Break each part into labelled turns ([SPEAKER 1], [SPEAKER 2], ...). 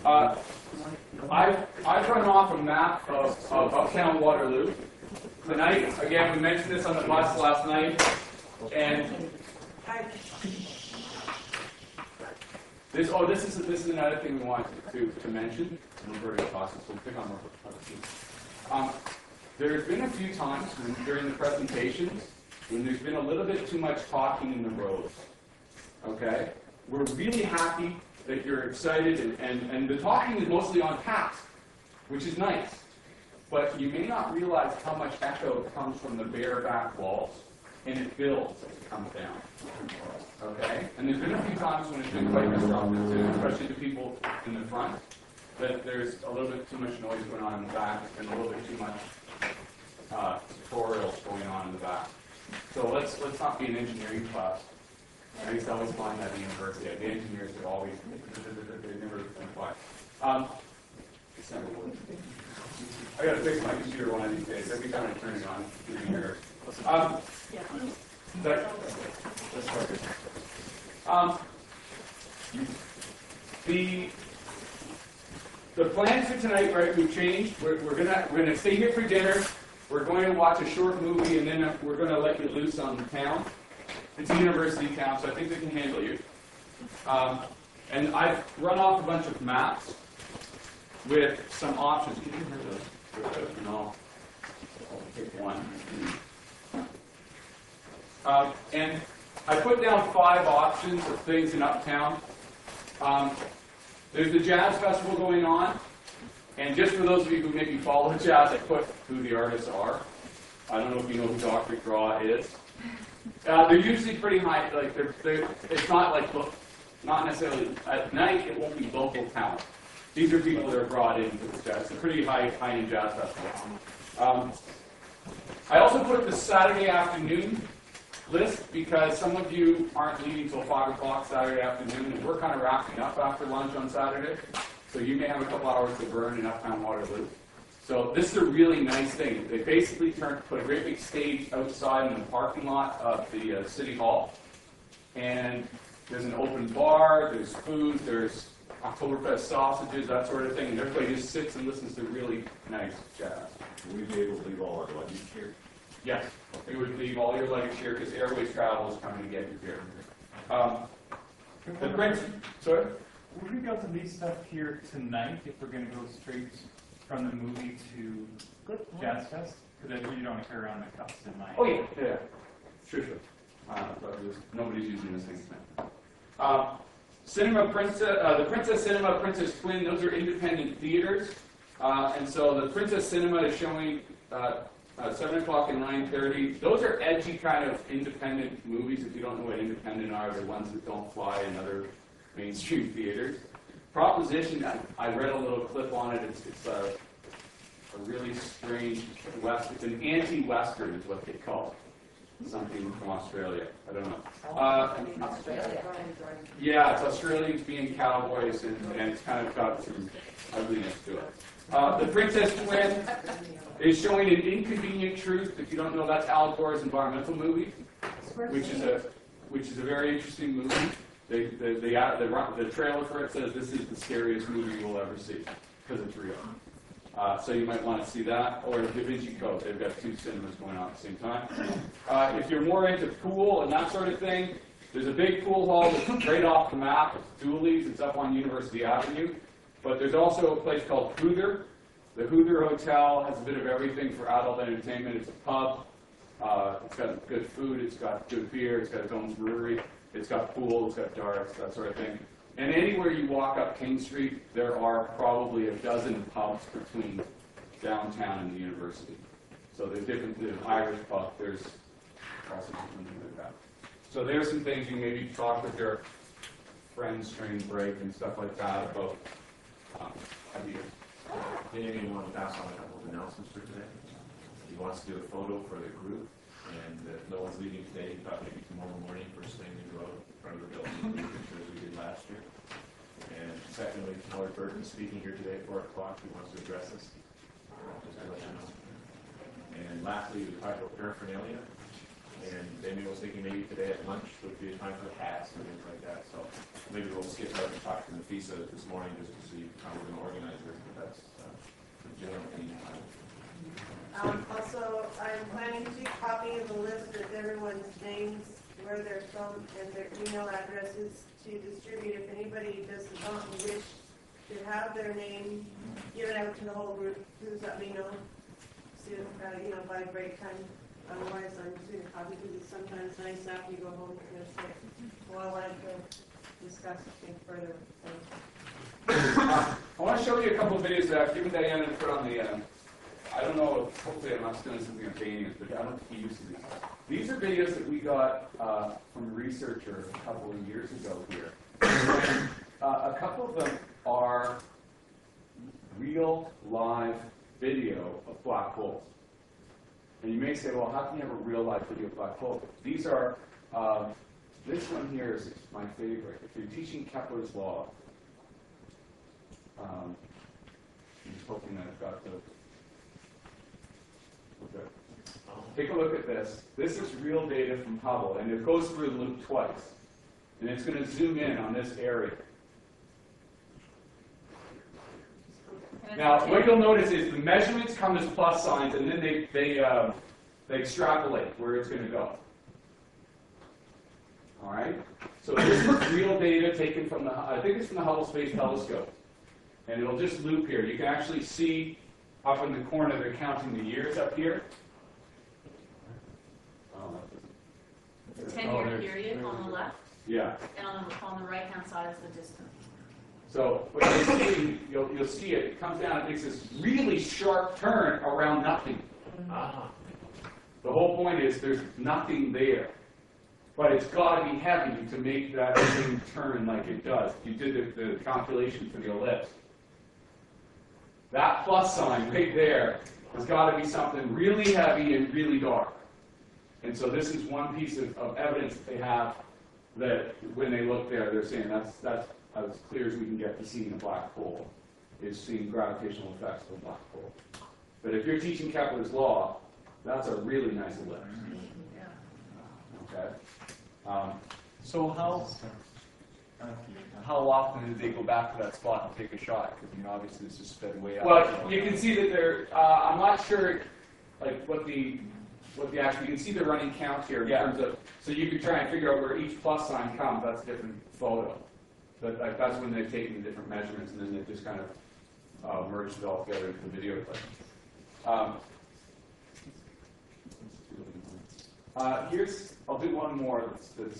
[SPEAKER 1] I've run off a map of Uptown Waterloo. Tonight, again, we mentioned this on the bus last night, and this is another thing we wanted to mention. There's been a few times during the presentations when there's been a little bit too much talking in the rows. Okay? We're really happy that you're excited, and the talking is mostly on task, which is nice. But you may not realize how much echo comes from the bare back walls, and it builds as it comes down. Okay? And there's been a few times when it's been quite disruptive, too, especially to people in the front, that there's a little bit too much noise going on in the back, and a little bit too much tutorials going on in the back. So let's not be an engineering class. I used to always find that at the university. The engineers would always, they never think quiet. It's never worked. I got to fix my computer one of these days. Every time I turn it on, it's going to be here. The plans for tonight, right? We've changed. We're gonna stay here for dinner. We're going to watch a short movie, and then we're going to let you loose on the town. It's a university town, so I think they can handle you. And I've run off a bunch of maps with some options. Can you hear those? No. I'll pick one. And I put down 5 options of things in Uptown. There's the Jazz Festival going on. And just for those of you who maybe follow jazz, I put who the artists are. I don't know if you know who Dr. Draw is. They're usually pretty high, like it's not like, not necessarily, at night it won't be local talent. These are people that are brought into the jazz. It's a pretty high-end jazz festival. I also put the Saturday afternoon list because some of you aren't leaving till 5 o'clock Saturday afternoon, and we're kind of wrapping up after lunch on Saturday. So you may have a couple hours to burn in Uptown Waterloo. So this is a really nice thing. They basically put a great big stage outside in the parking lot of the City Hall. And there's an open bar, there's food, there's Oktoberfest sausages, that sort of thing. And everybody just sits and listens to really nice jazz.
[SPEAKER 2] Will we be able to leave all our luggage here?
[SPEAKER 1] Yes. You would leave all your luggage here because Airways Travel is coming to get you here. The Prince, sorry?
[SPEAKER 3] Would we be able to leave stuff here tonight if we're going to go straight from the movie to Jazz Fest? Because I really don't want to carry around my cups in my...
[SPEAKER 1] Oh, yeah. Sure. Nobody's using this thing tonight. Cinema Princess, the Princess Cinema, Princess Quinn, those are independent theaters. And so the Princess Cinema is showing 7 o'clock and 9:30. Those are edgy kind of independent movies. If you don't know what independent are, they're ones that don't fly in other mainstream theaters. Proposition, I read a little clip on it. It's a really strange West. It's an anti-Western is what they call it. Something from Australia. I don't know.
[SPEAKER 4] Australia.
[SPEAKER 1] Yeah, it's Australians being cowboys, and it's kind of got some ugliness to it. The Princess Quinn is showing An Inconvenient Truth. If you don't know, that's Al Gore's environmental movie, which is a very interesting movie. The trailer for it says this is the scariest movie you'll ever see because it's real. So you might want to see that, or Da Vinci Code. They've got 2 cinemas going on at the same time. If you're more into pool and that sort of thing, there's a big pool hall that's right off the map. It's Dooley's. It's up on University Avenue. But there's also a place called Hoother. The Hoother Hotel has a bit of everything for adult entertainment. It's a pub. It's got good food. It's got good beer. It's got Dome's Brewery. It's got pool. It's got darts, that sort of thing. And anywhere you walk up King Street, there are probably a dozen pubs between downtown and the university. So there's an Irish pub. There's also something like that. So there's some things you maybe talk with your friends during break and stuff like that about ideas.
[SPEAKER 2] Did anyone want to pass on a couple of announcements for today? He wants to do a photo for the group, and if no one's leaving today, he thought maybe tomorrow morning, first thing to go out in front of the building, as we did last year. And secondly, Lord Burton speaking here today at 4 o'clock. He wants to address us. Just to let you know. And lastly, we talked about paraphernalia. And Damien was thinking maybe today at lunch would be a time for hats and things like that. So maybe we'll skip out and talk to Nafisa this morning just to see how we're going to organize it. But that's the general theme.
[SPEAKER 4] Also, I'm planning to copy the list of everyone's names, where they're from, and their email addresses to distribute. If anybody does not wish to have their name given out to the whole group, please let me know soon, by break time. Otherwise, I'm just going to copy because it's sometimes nice after you go home to say, well, I like to discuss things further.
[SPEAKER 1] I want to show you a couple of videos that I've given Diana to put on the, I don't know, hopefully I'm not stealing something of Daniel's, but I don't think he uses these. These are videos that we got from a researcher a couple of years ago here. A couple of them are real live video of black holes. And you may say, well, how can you have a real live video of black holes? These are, this one here is my favorite. If you're teaching Kepler's law, I'm just hoping that I've got the, okay. Take a look at this. This is real data from Hubble, and it goes through the loop twice. And it's going to zoom in on this area. Now, what you'll notice is the measurements come as plus signs, and then they extrapolate where it's going to go. All right? So this is real data taken from the, I think it's from the Hubble Space Telescope. And it'll just loop here. You can actually see up in the corner, they're counting the years up here.
[SPEAKER 5] It's a 10-year period on the left,
[SPEAKER 1] Yeah.
[SPEAKER 5] and on the right-hand side is the distance.
[SPEAKER 1] So what you see, you'll see it. It comes down and makes this really sharp turn around nothing. The whole point is there's nothing there. But it's got to be heavy to make that thing turn like it does. You did the calculation for the ellipse. That plus sign right there has got to be something really heavy and really dark. And so this is one piece of evidence that they have that when they look there, they're saying that's as clear as we can get to seeing a black hole, is seeing gravitational effects of a black hole. But if you're teaching Kepler's law, that's a really nice ellipse. Okay?
[SPEAKER 6] So how often do they go back to that spot and take a shot? Because obviously this is sped way out.
[SPEAKER 1] Well, you can see that they're. I'm not sure, like what the actual. You can see the running count here in terms of. So you could try and figure out where each plus sign comes. That's a different photo. But like that's when they've taken the different measurements and then they've just kind of merged it all together into the video clip. I'll do one more.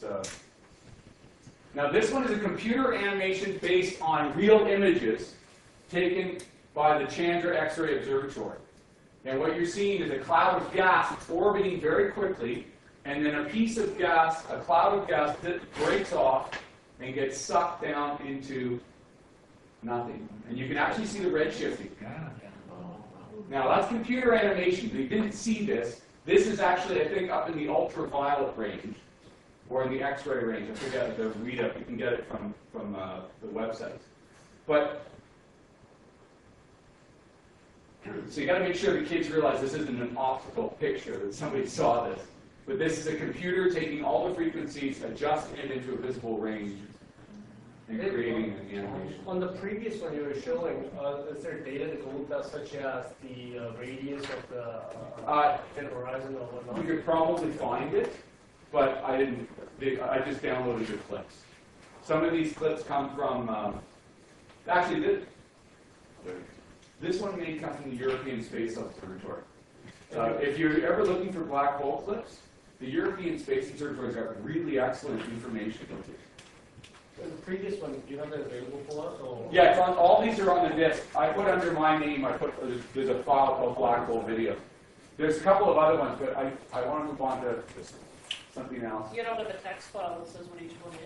[SPEAKER 1] Now this one is a computer animation based on real images taken by the Chandra X-ray Observatory. And what you're seeing is a cloud of gas that's orbiting very quickly, and then a piece of gas, a cloud of gas that breaks off and gets sucked down into nothing. And you can actually see the redshifting. Now that's computer animation. They didn't see this. This is actually, I think, up in the ultraviolet range, or in the X-ray range. I forget the readout. You can get it from the websites. But so you got to make sure the kids realize this isn't an optical picture that somebody saw this. But this is a computer taking all the frequencies, adjusting it into a visible range, and creating an animation.
[SPEAKER 7] On the previous one you were showing, is there data that go with that, such as the radius of the horizon or whatnot?
[SPEAKER 1] You could probably find it, but I didn't. I just downloaded the clips. Some of these clips come from. Actually, this one may come from the European Space Observatory. If you're ever looking for black hole clips, the European Space Observatory's got really excellent information.
[SPEAKER 7] The previous one, do you have that available for us? Or?
[SPEAKER 1] Yeah, it's on, all these are on the disk. I put under my name, there's a file called Black Hole Video. There's a couple of other ones, but I want to move on to something else.
[SPEAKER 5] You don't have a text file that says what each one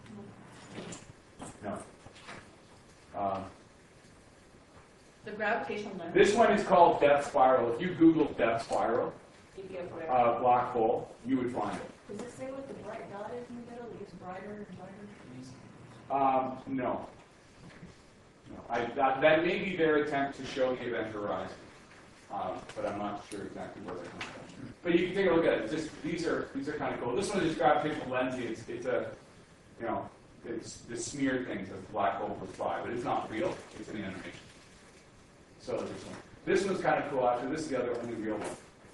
[SPEAKER 5] is.
[SPEAKER 1] No.
[SPEAKER 5] The gravitational lens.
[SPEAKER 1] This one is called Death Spiral. If you Google Death Spiral,
[SPEAKER 5] You get whatever.
[SPEAKER 1] black hole, you would find it.
[SPEAKER 5] Does it say what the bright dot is in the middle? It gets brighter and brighter.
[SPEAKER 1] No. That may be their attempt to show the event horizon. but I'm not sure exactly where they come from. But you can take a look at it. These are kind of cool. This one is gravitational lensing. It's a, you know, it's the smeared thing says black hole will fly, but it's not real. It's an animation. So this one. This one's kind of cool. Actually, this is the other only real one.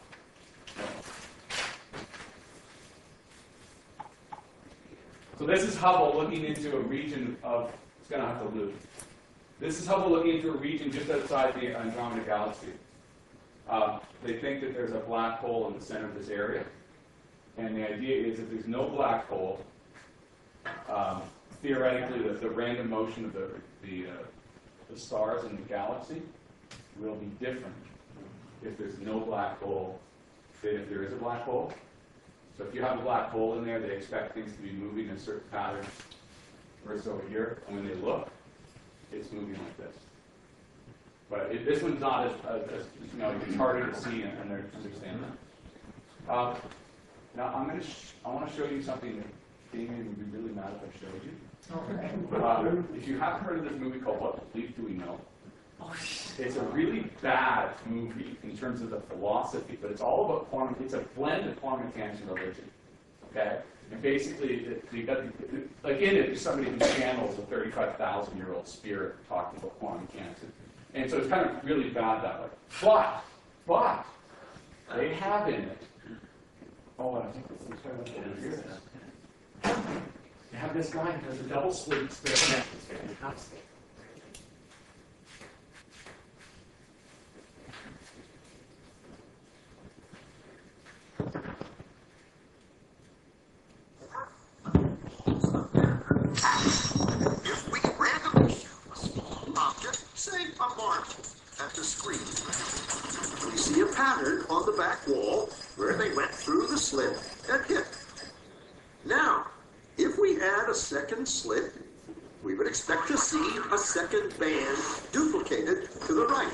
[SPEAKER 1] So this is Hubble looking into a region of, it's going to have to loop. This is Hubble looking into a region just outside the Andromeda Galaxy. They think that there's a black hole in the center of this area. And the idea is if there's no black hole, theoretically the random motion of the stars in the galaxy will be different if there's no black hole than if there is a black hole. So if you have a black hole in there, they expect things to be moving in a certain pattern versus over here. And when they look, it's moving like this. But this one's not as you know, it's harder to see and understand that. Now I want to show you something that Damien would be really mad if I showed you. If you haven't heard of this movie called What Belief Do We Know? It's a really bad movie in terms of the philosophy, but it's all about quantum. It's a blend of quantum mechanics and religion. Okay, and basically, you got like in it, somebody who channels a 35,000-year-old spirit talking about quantum mechanics, and so it's kind of really bad that way. But they have in it. Oh, I think this is over here. They have this guy who does a double split experiment. It's fantastic.
[SPEAKER 8] If we randomly shoot a small object, say a marble, at the screen, we see a pattern on the back wall where they went through the slit and hit. Now, if we add a second slit, we would expect to see a second band duplicated to the right.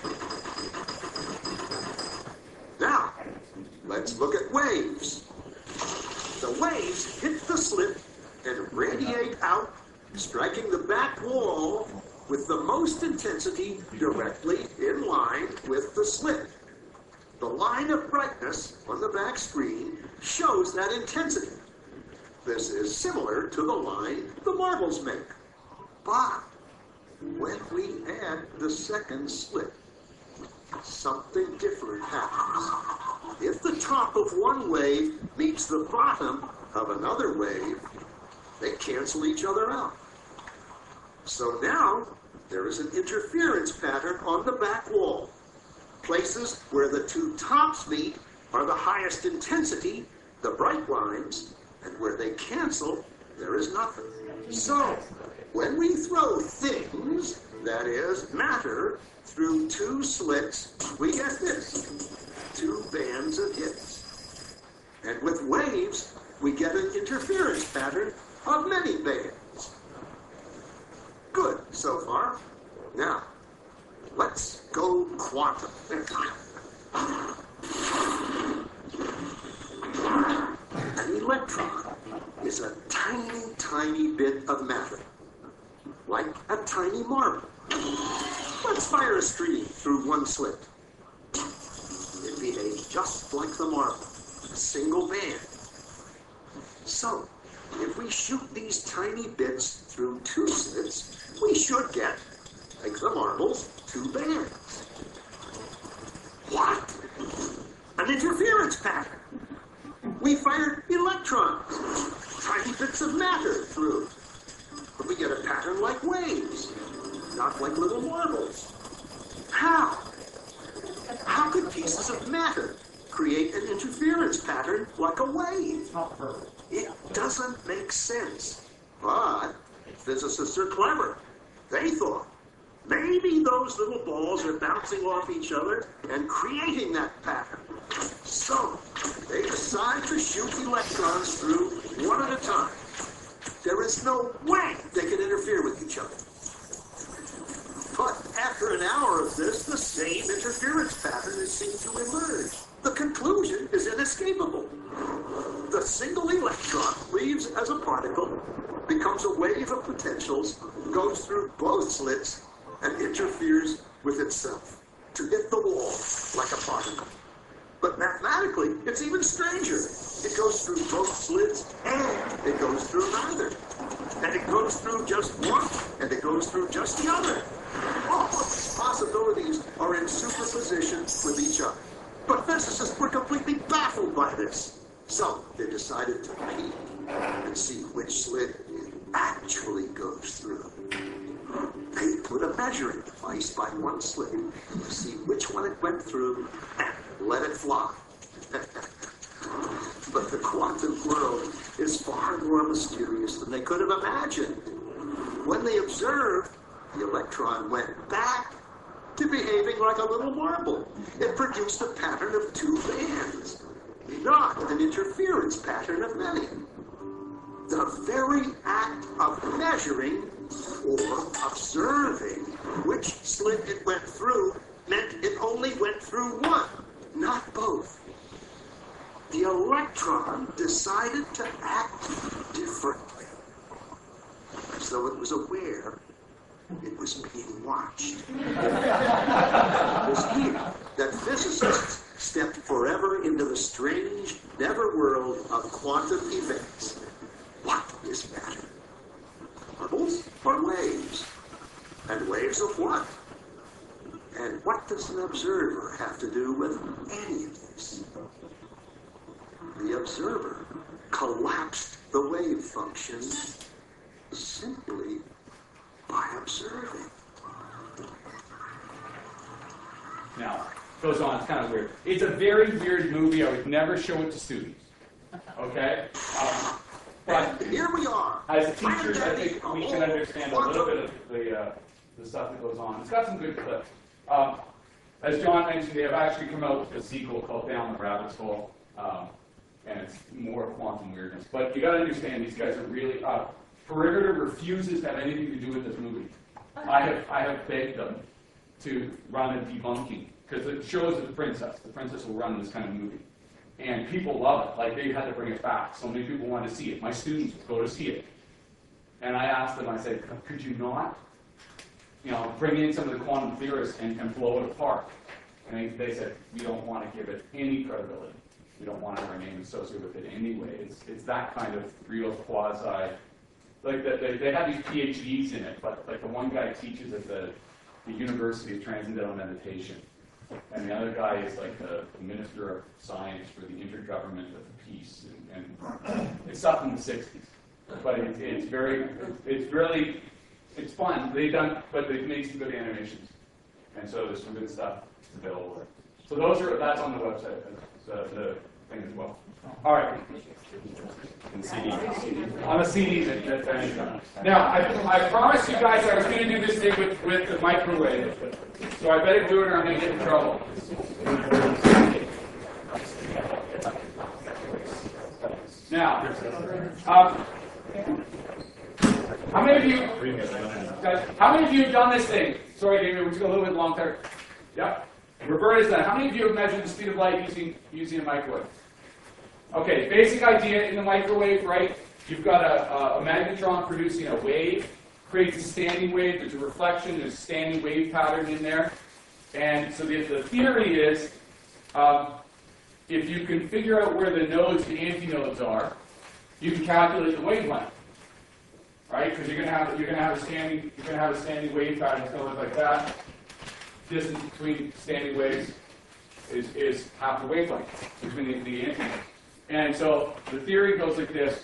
[SPEAKER 8] Now, let's look at waves. The waves hit the slit and radiate out, striking the back wall with the most intensity directly in line with the slit. The line of brightness on the back screen shows that intensity. This is similar to the line the marbles make. But when we add the second slit, something different happens. If the top of one wave meets the bottom of another wave, they cancel each other out. So now there is an interference pattern on the back wall. Places where the two tops meet are the highest intensity, the bright lines, and where they cancel, there is nothing. So when we throw things, that is, matter, through two slits, we get this, two bands of hits. And with waves, we get an interference pattern of many bands. Good so far. Now, let's go quantum. An electron is a tiny, tiny bit of matter, like a tiny marble. Let's fire a stream through one slit. It behaves just like the marble, a single band. So, if we shoot these tiny bits through two slits, we should get, like the marbles, two bands. What? An interference pattern. We fired electrons, tiny bits of matter through. But we get a pattern like waves, not like little marbles. How? How could pieces of matter create an interference pattern like a wave?
[SPEAKER 1] It's not perfect.
[SPEAKER 8] It doesn't make sense. But physicists are clever. They thought, maybe those little balls are bouncing off each other and creating that pattern. So, they decide to shoot electrons through one at a time. There is no way they can interfere with each other. But after an hour of this, the same interference pattern is seen to emerge. The conclusion is inescapable. The single electron leaves as a particle, becomes a wave of potentials, goes through both slits, and interferes with itself. to hit the wall like a particle. But mathematically, it's even stranger. It goes through both slits and it goes through neither. And it goes through just one and it goes through just the other. All of these possibilities are in superposition with each other. But physicists were completely baffled by this. So they decided to peek and see which slit it actually goes through. They put a measuring device by one slit to see which one it went through and let it fly. But the quantum world is far more mysterious than they could have imagined. When they observed, the electron went back to behaving like a little marble. It produced a pattern of two bands, not an interference pattern of many. The very act of measuring or observing which slit it went through meant it only went through one, not both. The electron decided to act differently, as though it was aware it was being watched. It was here that physicists stepped forever into the strange, never-world of quantum events. What is matter? Bubbles or waves? And waves of what? And what does an observer have to do with any of this? The observer collapsed the wave function simply by observing.
[SPEAKER 1] Now, goes on, it's kind of weird. It's a very weird movie. I would never show it to students. Okay? But
[SPEAKER 8] Here we are.
[SPEAKER 1] as teachers, I think we can understand a little bit of the stuff that goes on. It's got some good clips. As John mentioned, they have actually come out with a sequel called Down the Rabbit's Hole, and it's more quantum weirdness. But you got to understand, these guys are really Perimeter refuses to have anything to do with this movie. I have begged them to run a debunking because it shows the princess. The princess will run this kind of movie, and people love it. Like they had to bring it back. So many people want to see it. My students go to see it, and I asked them. I said, could you not, bring in some of the quantum theorists and blow it apart? And they said, we don't want to give it any credibility. We don't want our name associated with it anyway. It's that kind of real quasi. Like they have these PhDs in it, but like the one guy teaches at the University of Transcendental Meditation, and the other guy is like the Minister of Science for the Intergovernment of Peace, and it's stuff in the 60s. But it's fun. But they've made some good animations, and so there's some good stuff available. So that's on the website, the thing as well. All right. On a CD Now, I promised you guys I was going to do this thing with the microwave, so I better do it or I'm going to get in trouble. Now, how many of you have done this thing? Sorry, David, we're a little bit long there. Yep. Roberta's done. How many of you have measured the speed of light using a microwave? Okay, basic idea in the microwave, right? You've got a magnetron producing a wave, creates a standing wave, there's a reflection, there's a standing wave pattern in there. And so the theory is, if you can figure out where the nodes and antinodes are, you can calculate the wavelength, right? Because you're going to have a standing wave pattern. It's going to look like that. Distance between standing waves is half the wavelength between the antinodes. And so the theory goes like this.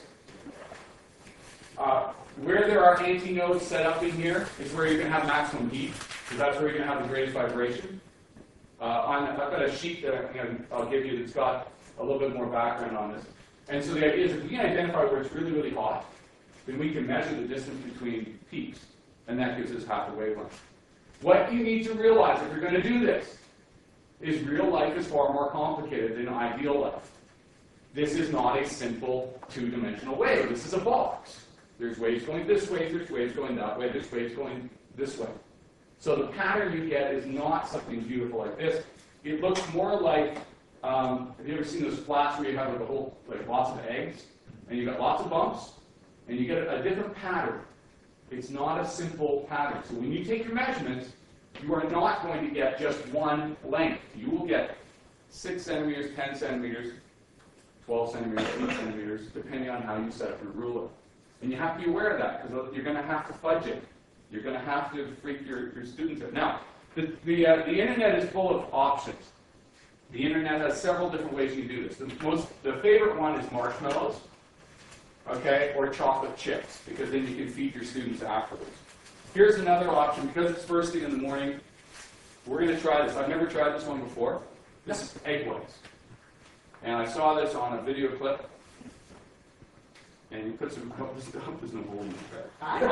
[SPEAKER 1] Where there are antinodes set up in here is where you're going to have maximum heat, because that's where you're going to have the greatest vibration. I've got a sheet that I'll give you that's got a little bit more background on this. And so the idea is if we can identify where it's really, really hot, then we can measure the distance between peaks, and that gives us half the wavelength. What you need to realize if you're going to do this is real life is far more complicated than ideal life. This is not a simple two-dimensional wave. This is a box. There's waves going this way, there's waves going that way, there's waves going this way. So the pattern you get is not something beautiful like this. It looks more like, have you ever seen those flats where you have like lots of eggs, and you got lots of bumps, and you get a different pattern. It's not a simple pattern. So when you take your measurements, you are not going to get just one length. You will get 6 centimeters, 10 centimeters, 12 centimeters, 8 centimeters, depending on how you set up your ruler. And you have to be aware of that, because you're going to have to fudge it. You're going to have to freak your students out. Now, the internet is full of options. The internet has several different ways you can do this. The favorite one is marshmallows, okay, or chocolate chips, because then you can feed your students afterwards. Here's another option. Because it's first thing in the morning, we're going to try this. I've never tried this one before. This is egg whites. And I saw this on a video clip. And you put some, I hope there's no hole in the bag.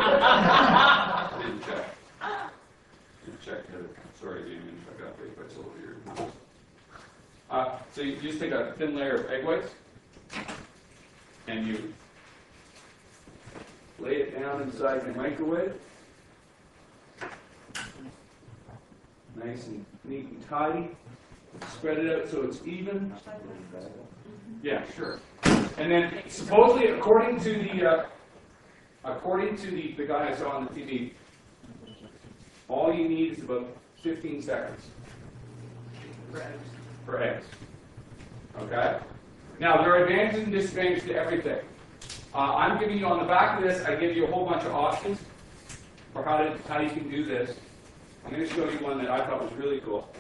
[SPEAKER 1] I didn't check. Didn't check. Sorry, Damien, if I got egg whites over here. So you just take a thin layer of egg whites, and you lay it down inside your microwave. Nice and neat and tidy. Spread it out so it's even. Yeah, sure. And then supposedly, according to the guy I saw on the TV, all you need is about 15 seconds for eggs. Okay. Now there are advantages and disadvantages to everything. I'm giving you on the back of this. I give you a whole bunch of options for how you can do this. I'm going to show you one that I thought was really cool.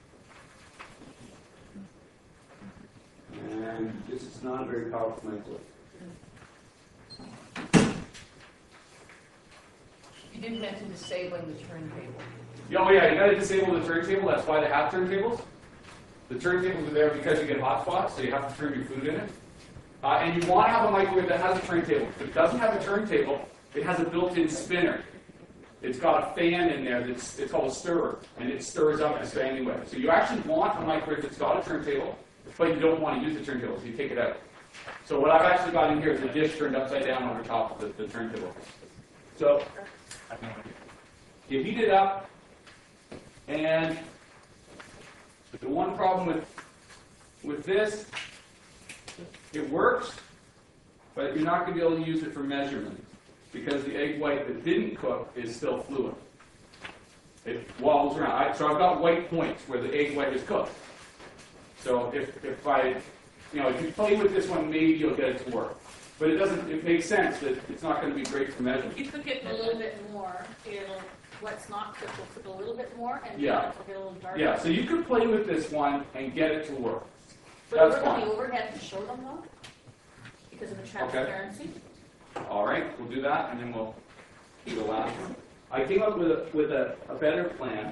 [SPEAKER 1] And this is not a very powerful microwave.
[SPEAKER 5] You did mention disabling the turntable.
[SPEAKER 1] Oh yeah, you got to disable the turntable. That's why they have turntables. The turntables are there because you get hot spots, so you have to turn your food in it. And you want to have a microwave that has a turntable. If it doesn't have a turntable, it has a built-in spinner. It's got a fan in there it's called a stirrer, and it stirs up the standing way. So you actually want a microwave that's got a turntable, but you don't want to use the turntable, so you take it out. So what I've actually got in here is a dish turned upside down over top of the turntable. So you heat it up, and the one problem with this, it works, but you're not going to be able to use it for measurement because the egg white that didn't cook is still fluid. It wobbles around. So I've got white points where the egg white is cooked. So if you play with this one, maybe you'll get it to work. But it makes sense that it's not going to be great for measurement.
[SPEAKER 5] You cook it a little bit more, what's not cooked will cook a little bit more, and
[SPEAKER 1] Yeah.
[SPEAKER 5] it'll get a little darker.
[SPEAKER 1] Yeah, so you could play with this one and get it to work.
[SPEAKER 5] But
[SPEAKER 1] That's
[SPEAKER 5] we're
[SPEAKER 1] fine.
[SPEAKER 5] going overhead to show them though, because of the transparency.
[SPEAKER 1] All right, we'll do that, and then we'll do the last one. I came up with a better plan.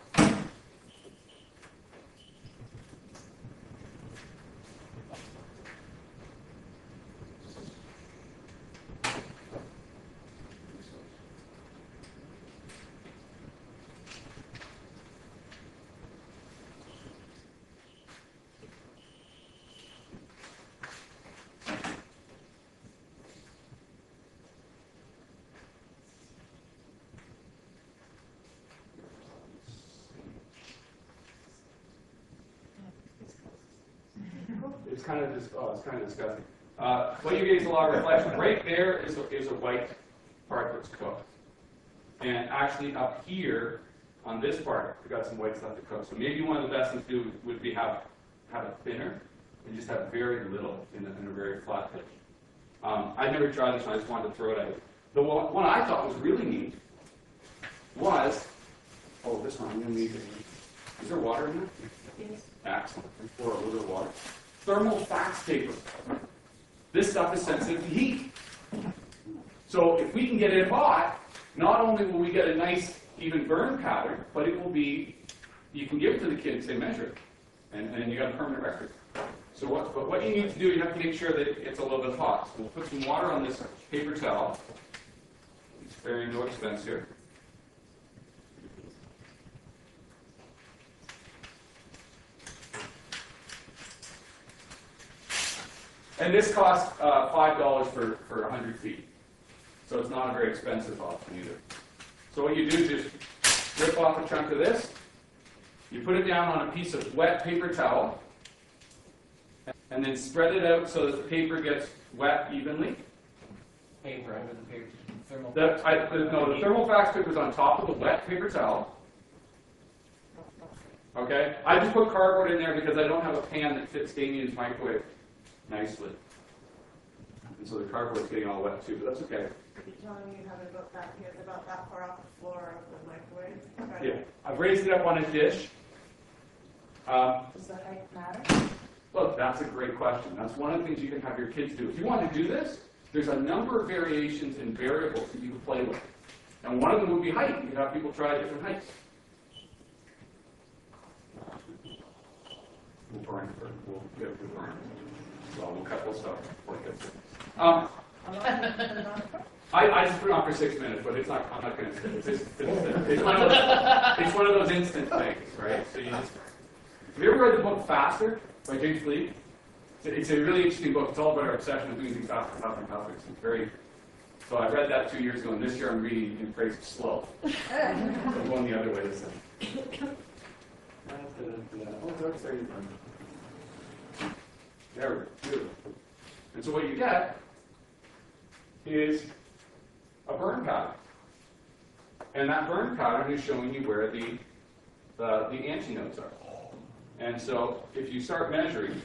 [SPEAKER 1] It's kind of disgusting. What you get is a lot of reflection. Right there is a white part that's cooked. And actually up here, on this part, we've got some white stuff to cook. So maybe one of the best things to do would be have it thinner and just have very little in a very flat pitch. I'd never tried this one, I just wanted to throw it out. The one I thought was really neat was, this one, I'm going to need it. Is there water in there?
[SPEAKER 5] Yes.
[SPEAKER 1] Excellent. Pour a little bit of water. Thermal fax paper. This stuff is sensitive to heat. So if we can get it hot, not only will we get a nice even burn pattern, but it will be, you can give it to the kids, they measure it, and you got a permanent record. So what you need to do, you have to make sure that it's a little bit hot. So we'll put some water on this paper towel. It's sparing no expense here. And this costs $5 for 100 feet. So it's not a very expensive option either. So what you do is just rip off a chunk of this. You put it down on a piece of wet paper towel. And then spread it out so that the paper gets wet evenly.
[SPEAKER 7] Paper under the paper. Thermal.
[SPEAKER 1] The thermal fax paper is on top of the wet paper towel. Okay? I just put cardboard in there because I don't have a pan that fits Damien's microwave nicely. And so the cardboard's getting all wet too, but that's okay.
[SPEAKER 4] You're telling me you have it about that here, about that far off the floor of the microwave? Okay.
[SPEAKER 1] Yeah. I've raised it up on a dish.
[SPEAKER 5] Does the height matter?
[SPEAKER 1] Look, that's a great question. That's one of the things you can have your kids do. If you want to do this, there's a number of variations and variables that you can play with. And one of them would be height. You can have people try different heights. We'll burn it. We'll get it burn. Well, we'll cut this up. I just put it on for 6 minutes, but it's not. I'm not going to. It's one of those instant things, right? So you just. Have you ever read the book Faster by James Lee? It's a really interesting book. It's all about our obsession with doing things faster, faster, and faster. It's very. So I read that 2 years ago, and this year I'm reading in praise of slow. So I'm going the other way this time. Oh, it's there. There we go. Beautiful. And so what you get is a burn pattern. And that burn pattern is showing you where the antinodes are. And so if you start measuring,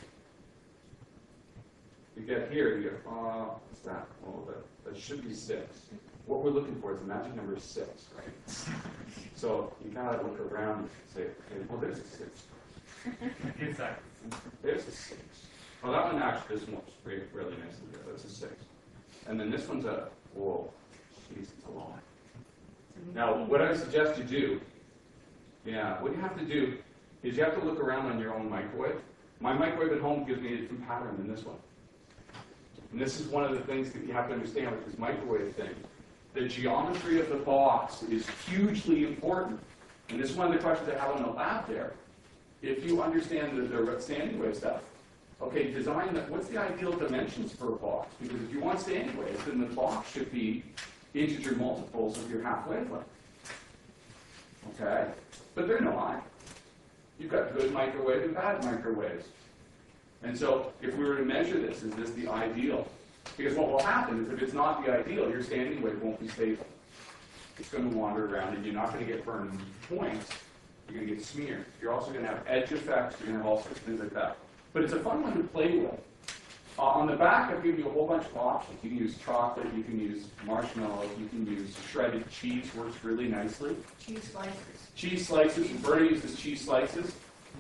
[SPEAKER 1] you get here, you get, what's that? Well, that should be 6. What we're looking for is the magic number 6, right? So you kind of look around and say, okay, well, there's a 6.
[SPEAKER 3] Exactly.
[SPEAKER 1] There's a 6. Well, that one actually, this one's really nicely there. That's a 6. And then this one's a, whoa, jeez, it's a lot. Now, what I suggest you do, what you have to do is you have to look around on your own microwave. My microwave at home gives me a different pattern than this one. And this is one of the things that you have to understand with this microwave thing. The geometry of the box is hugely important. And this is one of the questions I have in the lab there. If you understand the standing wave stuff, okay, design that. What's the ideal dimensions for a box? Because if you want standing waves, then the box should be integer multiples of your half wavelength. Okay? But they're not. You've got good microwave and bad microwaves. And so if we were to measure this, is this the ideal? Because what will happen is if it's not the ideal, your standing wave won't be stable. It's going to wander around and you're not going to get burned points. You're going to get smeared. You're also going to have edge effects. You're going to have all sorts of things like that. But it's a fun one to play with. On the back, I've given you a whole bunch of options. You can use chocolate, you can use marshmallows, you can use shredded cheese, works really nicely.
[SPEAKER 5] Cheese slices.
[SPEAKER 1] Cheese slices, and Bernie uses cheese slices.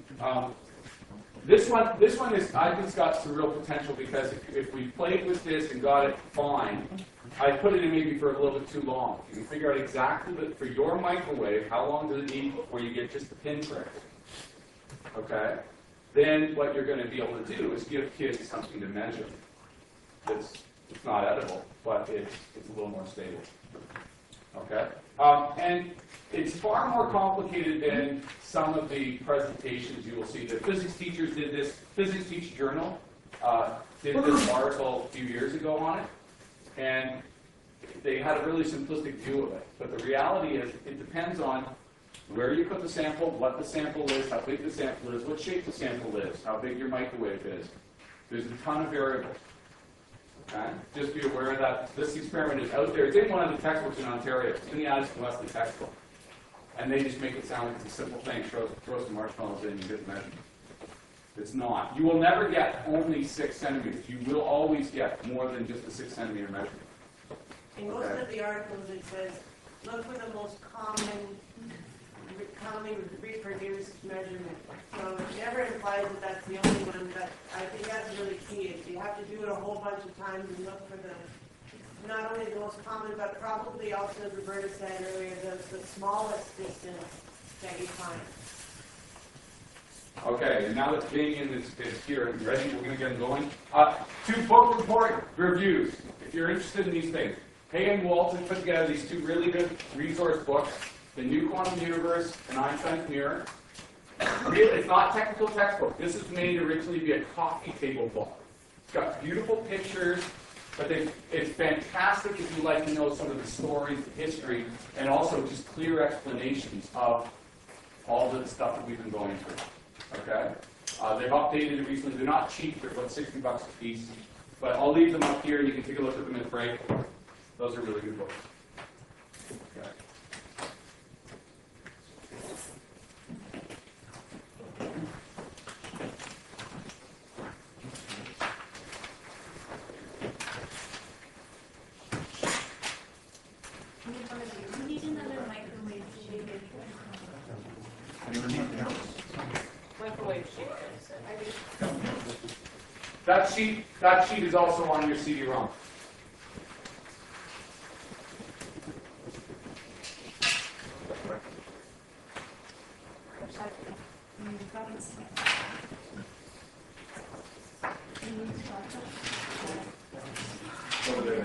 [SPEAKER 1] This one is, I think it's got some real potential because if we played with this and got it fine, I put it in maybe for a little bit too long. You can figure out exactly, for your microwave, how long does it need before you get just the pinprick. Okay? Then what you're going to be able to do is give kids something to measure. It's not edible, but it's a little more stable. Okay? And it's far more complicated than some of the presentations you will see. The physics teachers did this. Physics Teach Journal did this article a few years ago on it. And they had a really simplistic view of it. But the reality is it depends on where you put the sample, what the sample is, how big the sample is, what shape the sample is, how big your microwave is. There's a ton of variables. Okay? Just be aware that this experiment is out there. It's in one of the textbooks in Ontario. It's in the Addison Wesley textbook. And they just make it sound like it's a simple thing. Throw some marshmallows in and get the measurement. It's not. You will never get only 6 centimeters. You will always get more than just a 6 centimeter measurement.
[SPEAKER 4] In most of the articles it says, look for the most commonly reproduced measurement. So it never implies that that's the only one, but I think that's really key. Is you have to do it a whole bunch of times and look for not only the most common, but probably also, as Roberta said earlier, the smallest distance that you find.
[SPEAKER 1] Okay, and now that Damien is here and ready, we're going to get him going. 2 book report reviews, if you're interested in these things. Hay and Walton put together these 2 really good resource books, The New Quantum Universe and Einstein's Mirror. It's not a technical textbook. This is made originally to be a coffee table book. It's got beautiful pictures, but it's fantastic if you like to know some of the stories, the history, and also just clear explanations of all the stuff that we've been going through. Okay? They've updated it recently. They're not cheap. They're about $60 a piece. But I'll leave them up here. You can take a look at them at break. Those are really good books. Okay.
[SPEAKER 2] Anyone need to know?
[SPEAKER 5] Microwave sheet.
[SPEAKER 1] That sheet is also on your CD-ROM.
[SPEAKER 2] Over there.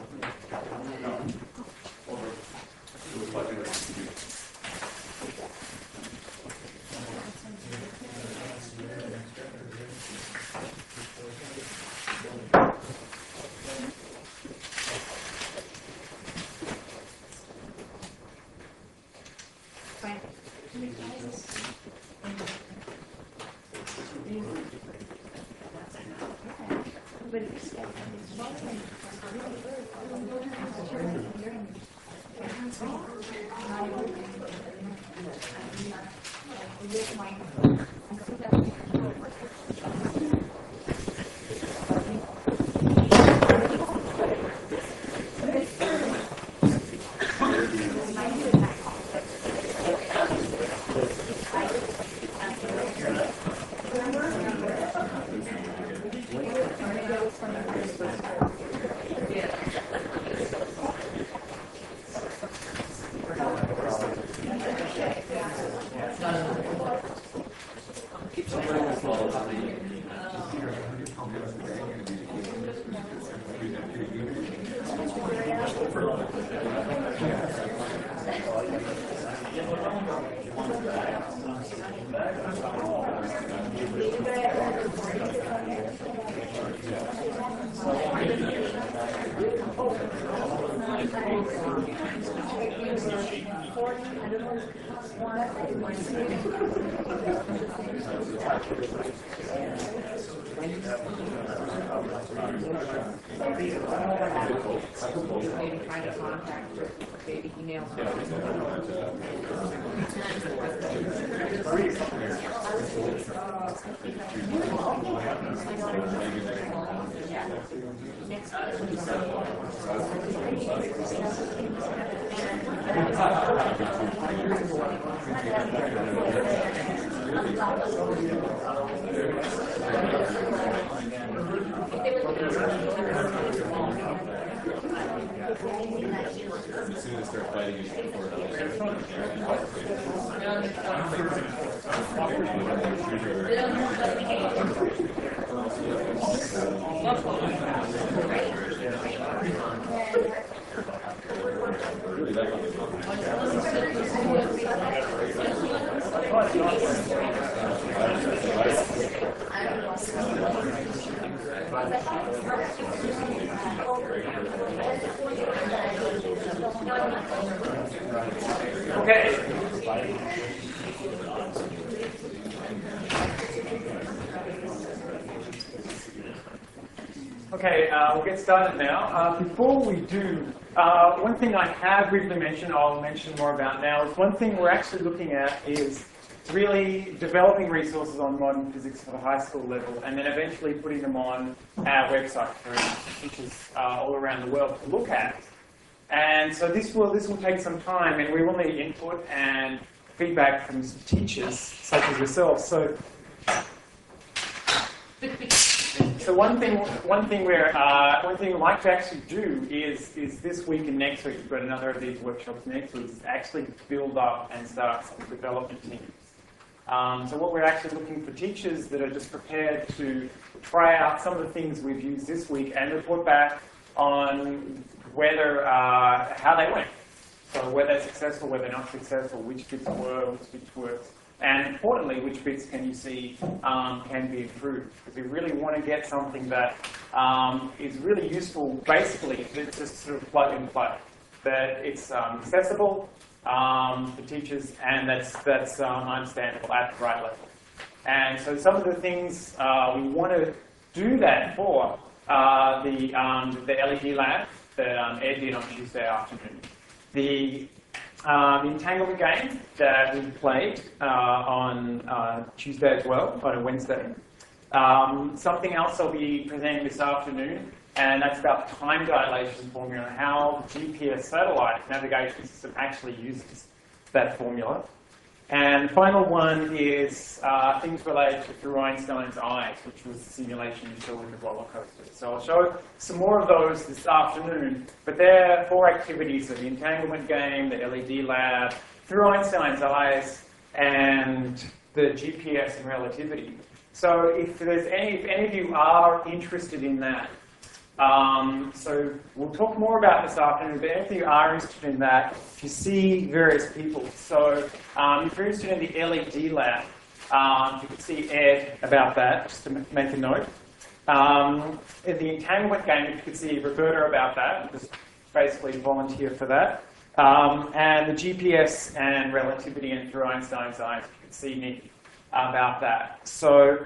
[SPEAKER 9] Maybe trying to contact her, maybe email her.
[SPEAKER 2] As soon as they're fighting each
[SPEAKER 7] Okay. Okay, we'll get started now. Before we do, one thing I have briefly mentioned, I'll mention more about now, is one thing we're actually looking at is really developing resources on modern physics for the high school level and then eventually putting them on our website for teachers all around the world to look at. And so this will take some time, and we will need input and feedback from some teachers such as yourselves. So one thing we'd like to actually do is this week and next week, we've got another of these workshops next week, is actually build up and start some development teams. So what we're actually looking for teachers that are just prepared to try out some of the things we've used this week and report back on whether how they went. So whether they're successful, whether they're not successful, which bits were, which bits weren't, and importantly, which bits can you see can be improved. Because we really want to get something that is really useful, basically, to just sort of plug and play. That it's accessible for teachers and that's understandable at the right level. And so some of the things we want to do that for the LED lab that Ed did on Tuesday afternoon. The entanglement game that we played on Tuesday as well, on a Wednesday. Something else I'll be presenting this afternoon, and that's about time dilation formula and how the GPS satellite navigation system actually uses that formula. And the final one is things related to through Einstein's eyes, which was the simulation you saw in the roller coaster. So I'll show some more of those this afternoon, but there are 4 activities: the entanglement game, the LED lab, through Einstein's eyes, and the GPS and relativity. So if any of you are interested in that, so we'll talk more about this afternoon, but if you are interested in that, you see various people. So if you're interested in the LED lab, you can see Ed about that, just to make a note. In the entanglement game, you can see Roberta about that, just basically volunteer for that. And the GPS and relativity and through Einstein's eyes, you can see me about that. So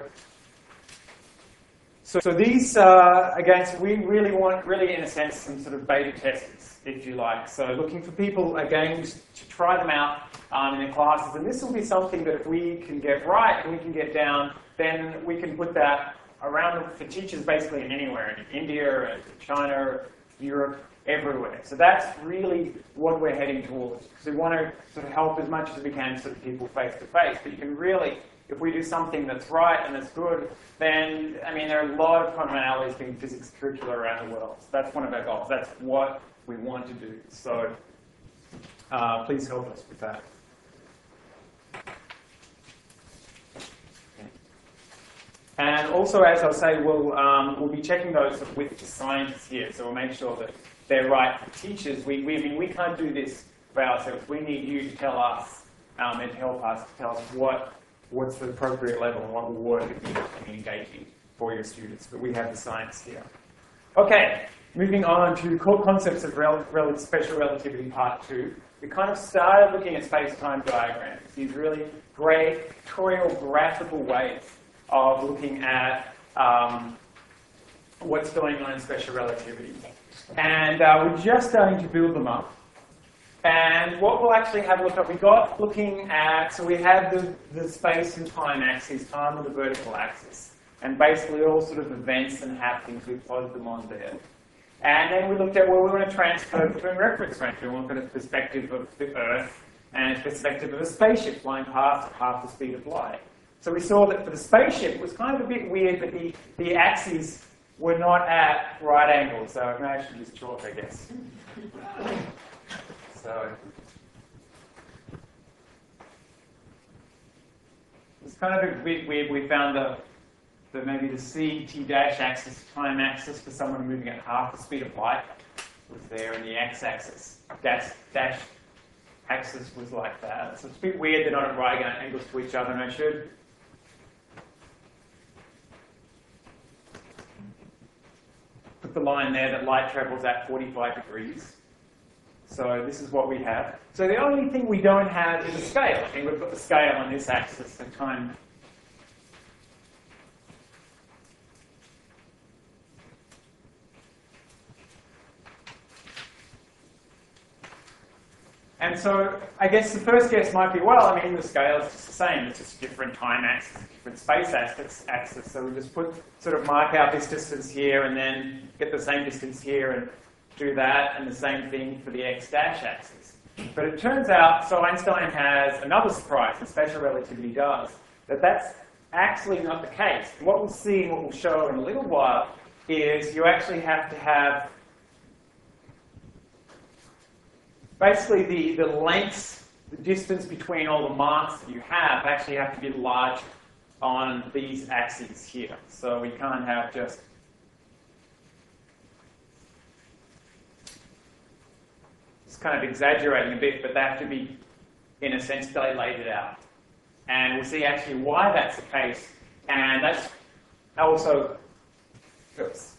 [SPEAKER 7] these, again, so we really want, in a sense, some sort of beta testers, if you like. So looking for people, again, to try them out in their classes. And this will be something that if we can get right and we can get down, then we can put that around for teachers basically in anywhere, in India, China, Europe, everywhere. So that's really what we're heading towards. So we want to sort of help as much as we can sort of people face to face. But you can really, if we do something that's right and that's good, then, I mean, there are a lot of commonalities between physics curricula around the world. So that's one of our goals. That's what we want to do. So please help us with that. And also, as I'll say, we'll be checking those with the scientists here. So we'll make sure that they're right for teachers. We can't do this for ourselves. We need you to tell us and help us to tell us what's the appropriate level and what will work and engaging for your students. But we have the science here. Okay, moving on to core concepts of special relativity part 2. We kind of started looking at space-time diagrams, these really great pictorial graphical ways of looking at what's going on in special relativity. And we're just starting to build them up. And what we'll actually have a look at, we got looking at, so we have the space and time axis, time with the vertical axis. And basically all sort of events and happenings, we plotted them on there. And then we looked at, well, we want to transfer between reference frames. We want to look at a perspective of the Earth and a perspective of a spaceship flying past at half the speed of light. So we saw that for the spaceship, it was kind of a bit weird that the axes were not at right angles. So I can actually use chalk, I guess. So it's kind of a bit weird. We found maybe the CT dash axis, time axis for someone moving at half the speed of light was there, and the x-axis, dash axis was like that. So it's a bit weird they're not at right angles to each other, and I should put the line there that light travels at 45 degrees. So this is what we have. So the only thing we don't have is a scale. I think we've got the scale on this axis, the time. And so I guess the first guess might be, well, I mean, the scale is just the same. It's just a different time axis, different space axis. So we just sort of mark out this distance here and then get the same distance here and do that, and the same thing for the x-dash axis. But it turns out, so Einstein has another surprise, and special relativity does, that's actually not the case. What we'll see and what we'll show in a little while is you actually have to have basically the lengths, the distance between all the marks that you have actually have to be large on these axes here. So we can't have just kind of exaggerating a bit, but they have to be, in a sense, dilated out. And we'll see actually why that's the case. And that's also, oops.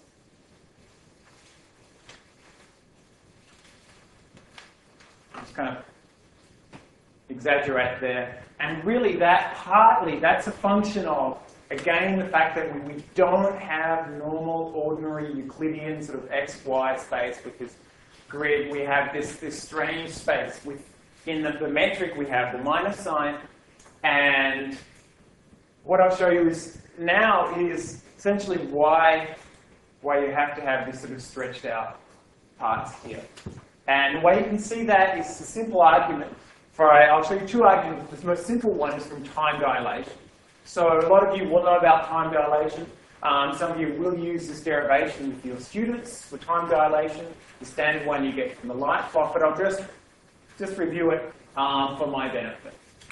[SPEAKER 7] Just kind of exaggerate there. And really that's a function of, again, the fact that we don't have normal, ordinary Euclidean sort of x, y space with this grid. We have this strange space. In the metric, we have the minus sign. And what I'll show you now is essentially why you have to have this sort of stretched out parts here. And the way you can see that is a simple argument I'll show you two arguments. The most simple one is from time dilation. So a lot of you will know about time dilation. Some of you will use this derivation with your students for time dilation, the standard one you get from the light clock, but I'll just review it for my benefit.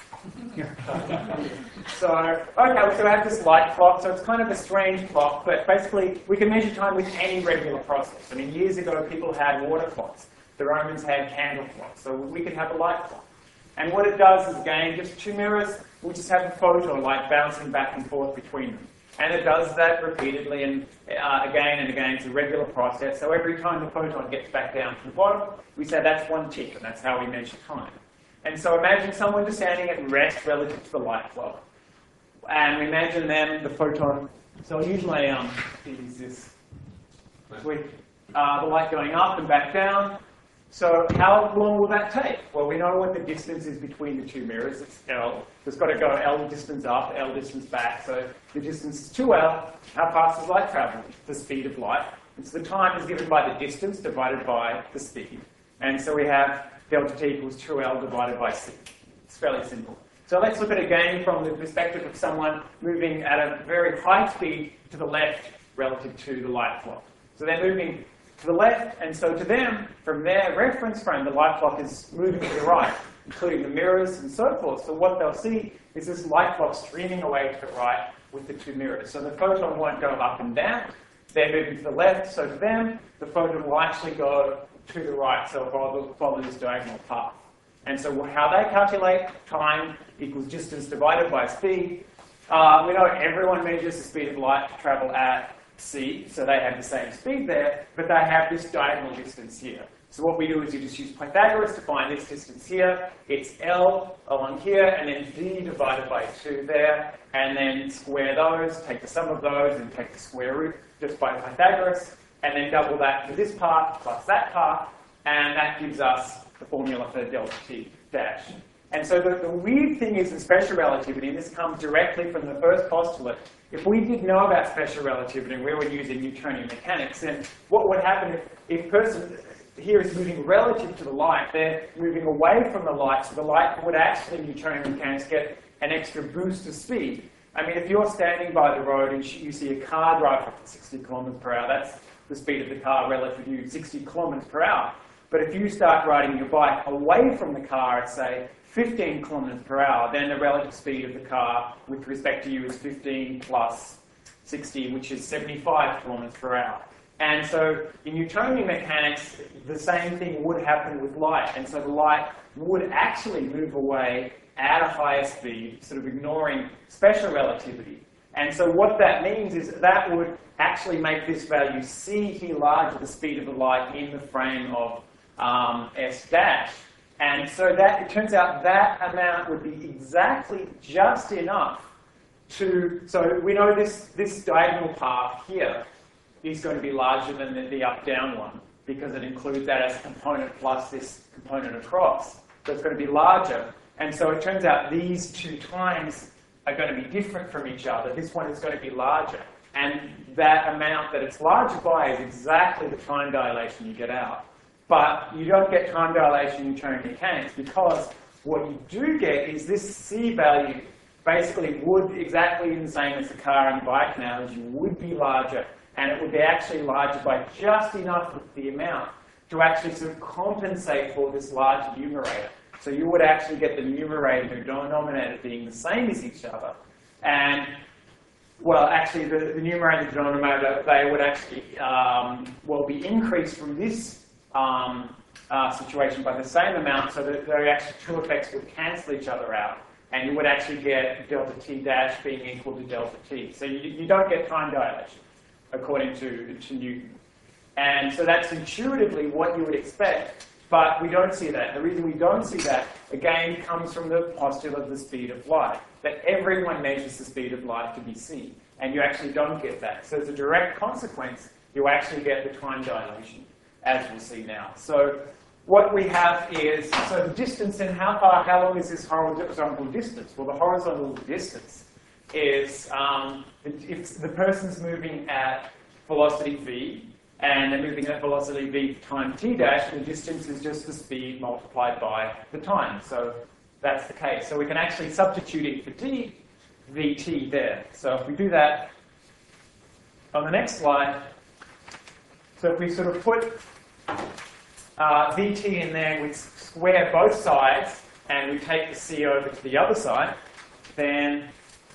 [SPEAKER 7] So I have this light clock, so it's kind of a strange clock, but basically we can measure time with any regular process. I mean, years ago people had water clocks. The Romans had candle clocks, so we could have a light clock. And what it does is, again, just two mirrors, we just have a photon light bouncing back and forth between them. And it does that repeatedly and again and again. It's a regular process. So every time the photon gets back down to the bottom, we say that's one tick, and that's how we measure time. And so imagine someone just standing at rest relative to the light flow. And we imagine them, the photon, so usually use this, with the light going up and back down. So how long will that take? Well, we know what the distance is between the two mirrors. It's L. It's got to go L distance up, L distance back. So the distance is 2L. How fast does light travel? The speed of light. And so the time is given by the distance divided by the speed. And so we have delta t equals 2L divided by c. It's fairly simple. So let's look at it again from the perspective of someone moving at a very high speed to the left relative to the light clock. So they're moving to the left, and so to them, from their reference frame, the light clock is moving to the right, including the mirrors and so forth. So what they'll see is this light clock streaming away to the right with the two mirrors. So the photon won't go up and down. They're moving to the left, so to them, the photon will actually go to the right, so follow this diagonal path. And so how they calculate time equals distance divided by speed. We know everyone measures the speed of light to travel at c, so they have the same speed there, but they have this diagonal distance here. So what we do is you just use Pythagoras to find this distance here. It's L along here, and then d divided by 2 there, and then square those, take the sum of those, and take the square root just by Pythagoras, and then double that for this part plus that part, and that gives us the formula for delta t dash. And so the weird thing is in special relativity, and this comes directly from the first postulate, if we did know about special relativity and we were using Newtonian mechanics, then what would happen if a person here is moving relative to the light, they're moving away from the light, so the light would actually, in Newtonian mechanics, get an extra boost of speed. I mean, if you're standing by the road and you see a car drive at 60 kilometers per hour, that's the speed of the car relative to you, 60 kilometers per hour. But if you start riding your bike away from the car at, say, 15 kilometers per hour, then the relative speed of the car with respect to you is 15 plus 60, which is 75 kilometers per hour. And so in Newtonian mechanics, the same thing would happen with light. And so the light would actually move away at a higher speed, sort of ignoring special relativity. And so what that means is that would actually make this value c here larger, the speed of the light in the frame of s dash. And so that it turns out that amount would be exactly just enough to, so we know this diagonal path here is going to be larger than the up-down one because it includes that as a component plus this component across. So it's going to be larger. And so it turns out these two times are going to be different from each other. This one is going to be larger. And that amount that it's larger by is exactly the time dilation you get out. But you don't get time dilation in Newtonian mechanics because what you do get is this c value basically would exactly be the same as the car and bike analogy would be larger, and it would be actually larger by just enough of the amount to actually sort of compensate for this larger numerator. So you would actually get the numerator and denominator being the same as each other. And, well, actually, the numerator and denominator, they would actually, be increased from this situation by the same amount, so that the actual two effects would cancel each other out. And you would actually get delta t dash being equal to delta t. So you don't get time dilation, according to Newton. And so that's intuitively what you would expect, but we don't see that. The reason we don't see that, again, comes from the postulate of the speed of light, that everyone measures the speed of light to be c, and you actually don't get that. So as a direct consequence, you actually get the time dilation, as we'll see now. So what we have is, so the distance and how long is this horizontal distance? Well, the horizontal distance is, if the person's moving at velocity v, and they're moving at velocity v time t dash, the distance is just the speed multiplied by the time. So that's the case. So we can actually substitute it for d, vt there. So if we do that on the next slide, so if we sort of put vt in there, we square both sides, and we take the c over to the other side, then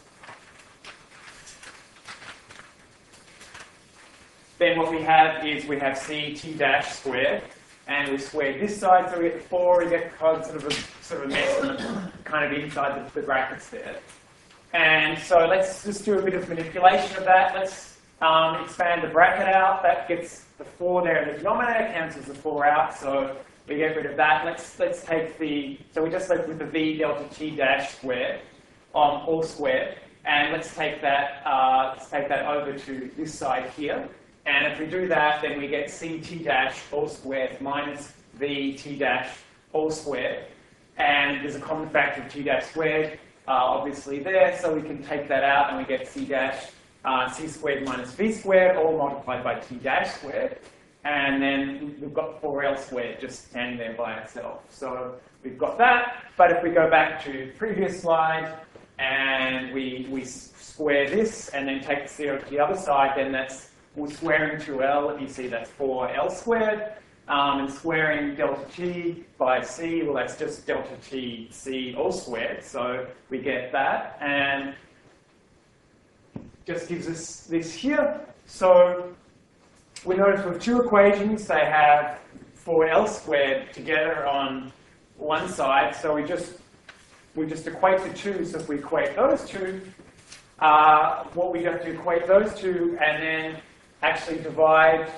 [SPEAKER 7] what we have is we have c t dash squared, and we square this side, so we get the 4, we get sort of a mess kind of inside the brackets there. And so let's just do a bit of manipulation of that. Let's expand the bracket out. That gets the 4 there in the denominator, cancels the 4 out, so we get rid of that. Let's take so we just left with the v delta t dash squared, all squared, and let's take that over to this side here. And if we do that, then we get c t dash all squared minus v t dash all squared. And there's a common factor of t dash squared, obviously there, so we can take that out and we get c dash c squared minus v squared, all multiplied by t dash squared. And then we've got 4l squared just standing there by itself. So we've got that, but if we go back to the previous slide and we square this and then take the c over to the other side, then we're squaring 2l, you see that's 4l squared, and squaring delta t by c, well that's just delta t c all squared, so we get that, and just gives us this here. So we notice with two equations, they have 4l squared together on one side, so we just equate the two, so if we equate those two, what we have to equate those two, and then actually divide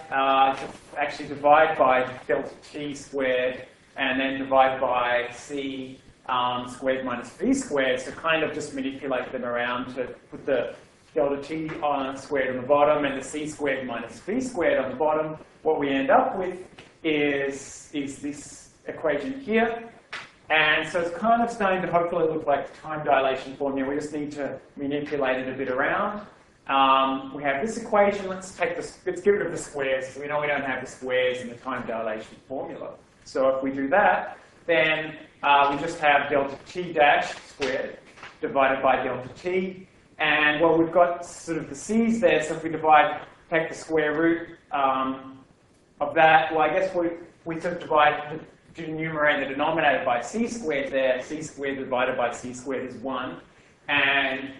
[SPEAKER 7] by delta t squared, and then divide by c squared minus v squared, so kind of just manipulate them around to put the delta t squared on the bottom and the c squared minus v squared on the bottom. What we end up with is this equation here. And so it's kind of starting to hopefully look like the time dilation formula. We just need to manipulate it a bit around. We have this equation. Let's get rid of the squares, because we know we don't have the squares in the time dilation formula. So if we do that, then we just have delta t dash squared divided by delta t. And well, we've got sort of the c's there, so if we take the square root of that, well, I guess we sort of divide the numerator and the denominator by c squared there. C squared divided by c squared is 1. And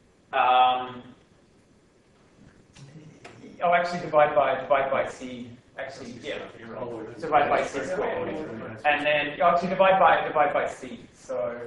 [SPEAKER 7] actually divide by c. Actually, yeah, divide by c squared, and then actually divide by c. So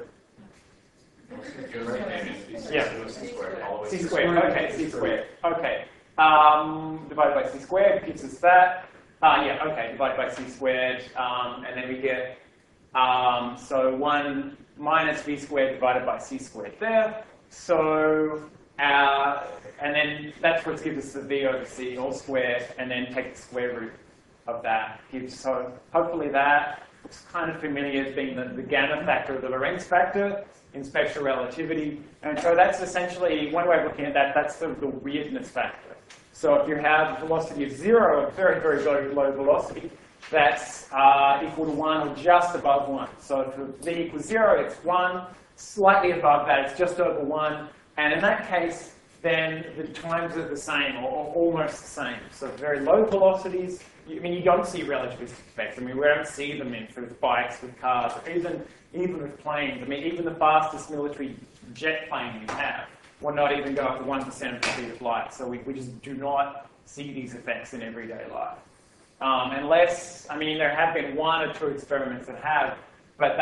[SPEAKER 7] yeah, c squared. Okay, c squared. Okay, divided by c squared gives us that. Yeah, okay, divided by c squared, and then we get so 1 minus v squared divided by c squared there. So and then that's what gives us the v over c all squared, and then take the square root of that. So hopefully that looks kind of familiar as being the gamma factor of the Lorentz factor in special relativity. And so that's essentially, one way of looking at that, that's the weirdness factor. So if you have a velocity of 0, a very, very low velocity, that's equal to 1 or just above 1. So if v equals 0, it's 1. Slightly above that, it's just over 1. And in that case, then the times are the same, or almost the same. So very low velocities, I mean, you don't see relativistic effects. I mean, we don't see them in sort of bikes with cars, or even with planes. I mean, even the fastest military jet plane we have will not even go up to 1% of the speed of light. So we just do not see these effects in everyday life. Unless, I mean, there have been 1 or 2 experiments that have, but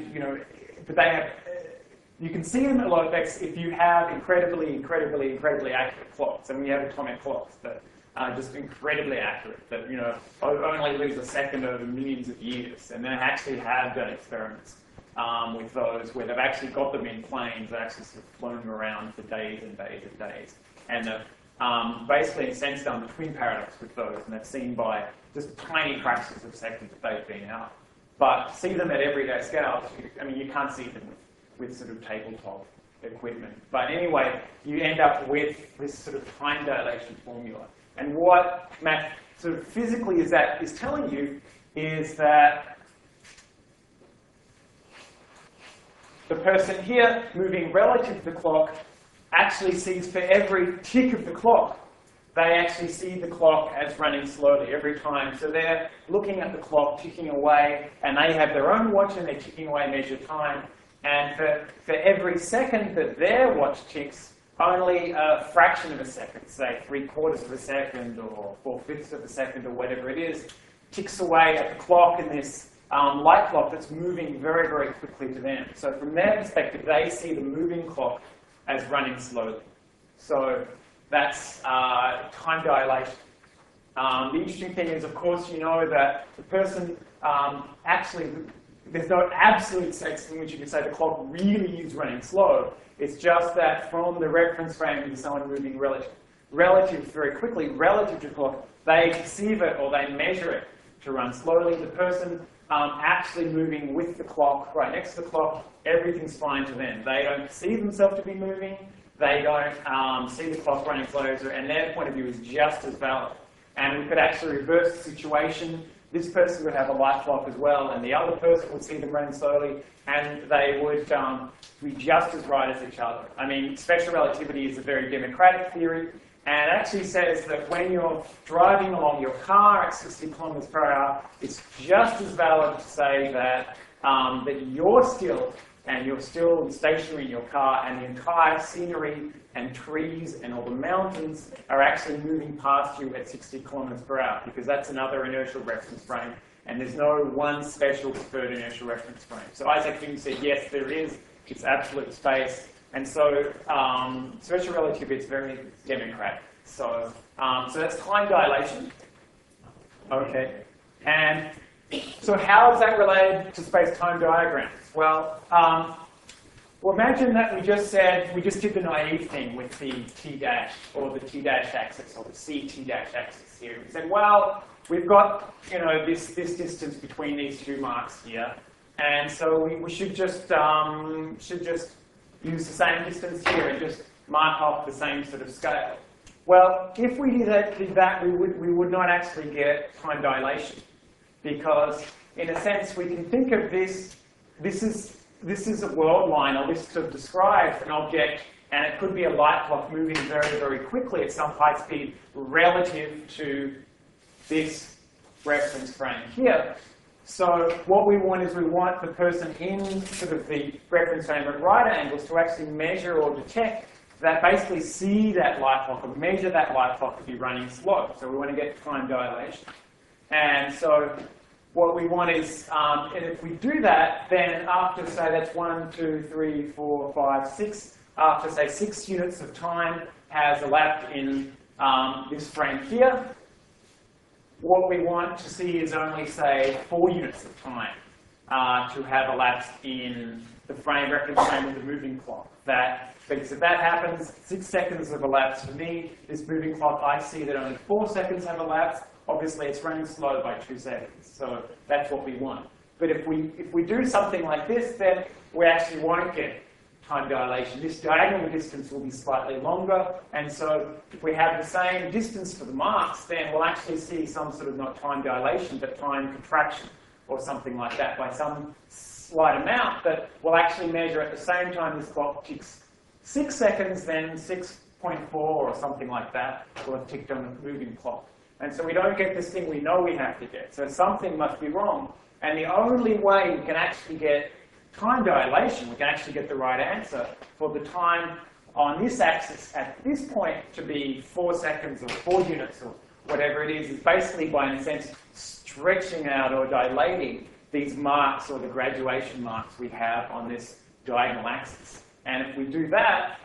[SPEAKER 7] you can see them at low effects if you have incredibly accurate clocks. And we have atomic clocks that are just incredibly accurate, that only lose a second over millions of years. And they actually have done experiments with those where they've actually got them in planes that actually sort of flown them around for days and days and days. And they've basically since done the twin paradox with those, and they've seen by just tiny fractions of seconds that they've been out. But see them at everyday scales, you can't see them with sort of tabletop equipment. But anyway, you end up with this sort of time dilation formula. And what math sort of physically is telling you is that the person here moving relative to the clock actually sees for every tick of the clock, they actually see the clock as running slowly every time. So they're looking at the clock ticking away, and they have their own watch and they're ticking away, measure time. And for every second that their watch ticks, only a fraction of a second, say 3/4 of a second or 4/5 of a second or whatever it is, ticks away at the clock in this light clock that's moving very, very quickly to them. So from their perspective, they see the moving clock as running slowly. So that's time dilation. The interesting thing is, of course, you know that the person actually, there's no absolute sense in which you can say the clock really is running slow. It's just that from the reference frame of someone moving relative very quickly, relative to the clock, they perceive it or they measure it to run slowly. The person actually moving with the clock, right next to the clock, everything's fine to them. They don't perceive themselves to be moving. They don't see the clock running closer, and their point of view is just as valid. And we could actually reverse the situation. This person would have a light clock as well, and the other person would see them running slowly, and they would be just as right as each other. I mean, special relativity is a very democratic theory, and it actually says that when you're driving along your car at 60 kilometers per hour, it's just as valid to say that that you're still stationary in your car, and the entire scenery and trees and all the mountains are actually moving past you at 60 kilometers per hour, because that's another inertial reference frame, and there's no one special preferred inertial reference frame. So Isaac Newton said, yes, there is. It's absolute space. And so special relativity is very democratic. So that's time dilation. Okay. And so how is that related to space-time diagrams? Well, imagine that we just did the naive thing with the t-dash, or the t-dash axis, or the c-t-dash axis here. We said, well, we've got, this distance between these two marks here, and so we should just use the same distance here and just mark off the same sort of scale. Well, if we did that, we would not actually get time dilation, because in a sense we can think of this is a world line, or this sort of describes an object, and it could be a light clock moving very, very quickly at some high speed relative to this reference frame here. So what we want is we want the person in sort of the reference frame at right angles to actually measure or detect that, basically see that light clock or measure that light clock to be running slow. So we want to get time dilation. And so what we want is, and if we do that, then after, say, that's 1, 2, 3, 4, 5, 6, after, say, 6 units of time has elapsed in this frame here, what we want to see is only, say, 4 units of time to have elapsed in the reference frame of the moving clock. Because if that happens, 6 seconds have elapsed for me. This moving clock, I see that only 4 seconds have elapsed. Obviously, it's running slow by 2 seconds, so that's what we want. But if we do something like this, then we actually won't get time dilation. This diagonal distance will be slightly longer, and so if we have the same distance for the marks, then we'll actually see some sort of, not time dilation, but time contraction, or something like that, by some slight amount that we'll actually measure at the same time this clock ticks 6 seconds, then 6.4 or something like that will have ticked on the moving clock. And so we don't get this thing we know we have to get. So something must be wrong. And the only way we can actually get time dilation, we can actually get the right answer for the time on this axis at this point to be 4 seconds or 4 units or whatever it is basically by, in a sense, stretching out or dilating these marks or the graduation marks we have on this diagonal axis. And if we do that,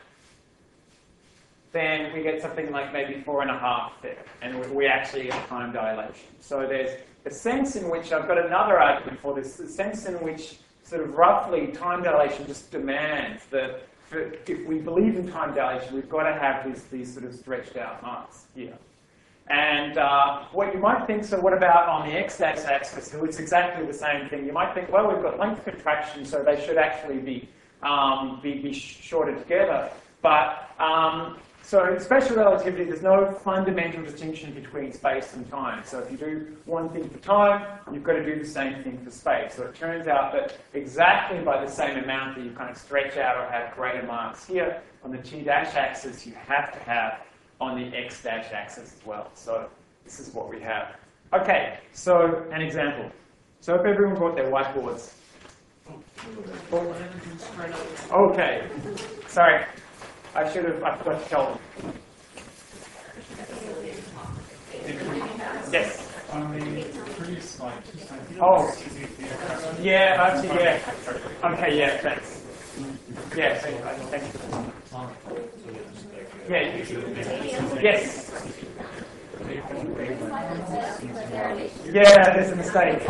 [SPEAKER 7] then we get something like maybe 4.5 there, and we actually get time dilation. So there's a sense in which, I've got another argument for this, a sense in which sort of roughly time dilation just demands that if we believe in time dilation, we've got to have these sort of stretched out marks here. And what you might think, so what about on the x-axis? So it's exactly the same thing. You might think, well, we've got length contraction, so they should actually be shorter together. But So in special relativity, there's no fundamental distinction between space and time. So if you do one thing for time, you've got to do the same thing for space. So it turns out that exactly by the same amount that you kind of stretch out or have greater marks here on the t-dash axis, you have to have on the x-dash axis as well. So this is what we have. Okay, so an example. So if everyone brought their whiteboards. Okay, sorry. I forgot to tell them. Yes.
[SPEAKER 3] Previous slide,
[SPEAKER 7] Oh, yeah, actually, yeah. Okay, yeah, thanks. Yeah, thank you. Yeah, yes. Yeah, there's a mistake.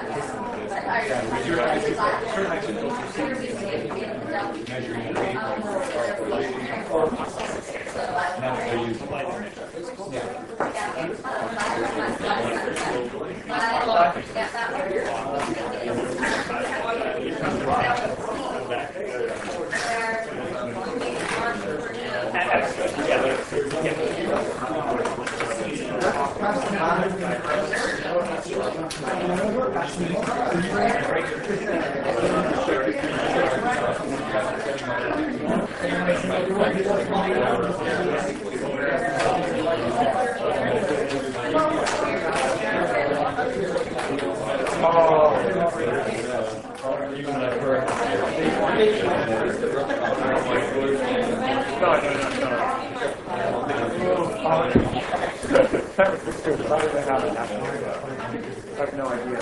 [SPEAKER 7] I have no idea.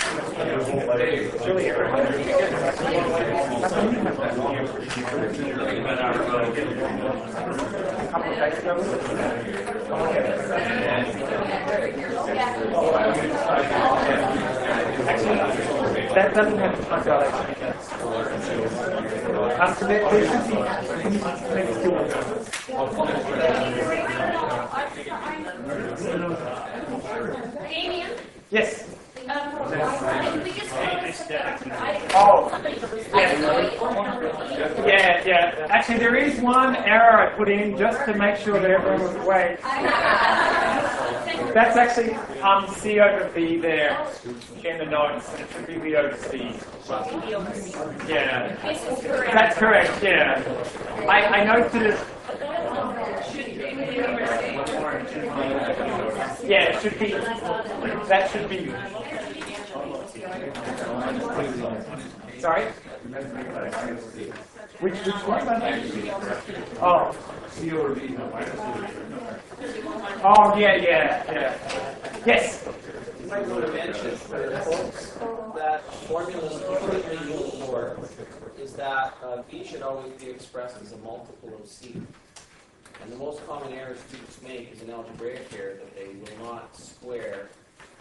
[SPEAKER 7] That doesn't have to
[SPEAKER 5] Damien?
[SPEAKER 7] Yes.
[SPEAKER 5] Oh.
[SPEAKER 7] Yeah. Actually, there is one error I put in just to make sure that everyone was awake. That's actually C over B there in the notes, and it should be B over C. Yeah. That's correct, yeah. I noted it. Yeah, it should be. That should be. Sorry? Which one? Oh. Oh, yeah. Yes.
[SPEAKER 10] You might want to mention that formulas completely use for is that B should always be expressed as a multiple of C. And the most common error students make is an algebraic error that they will not square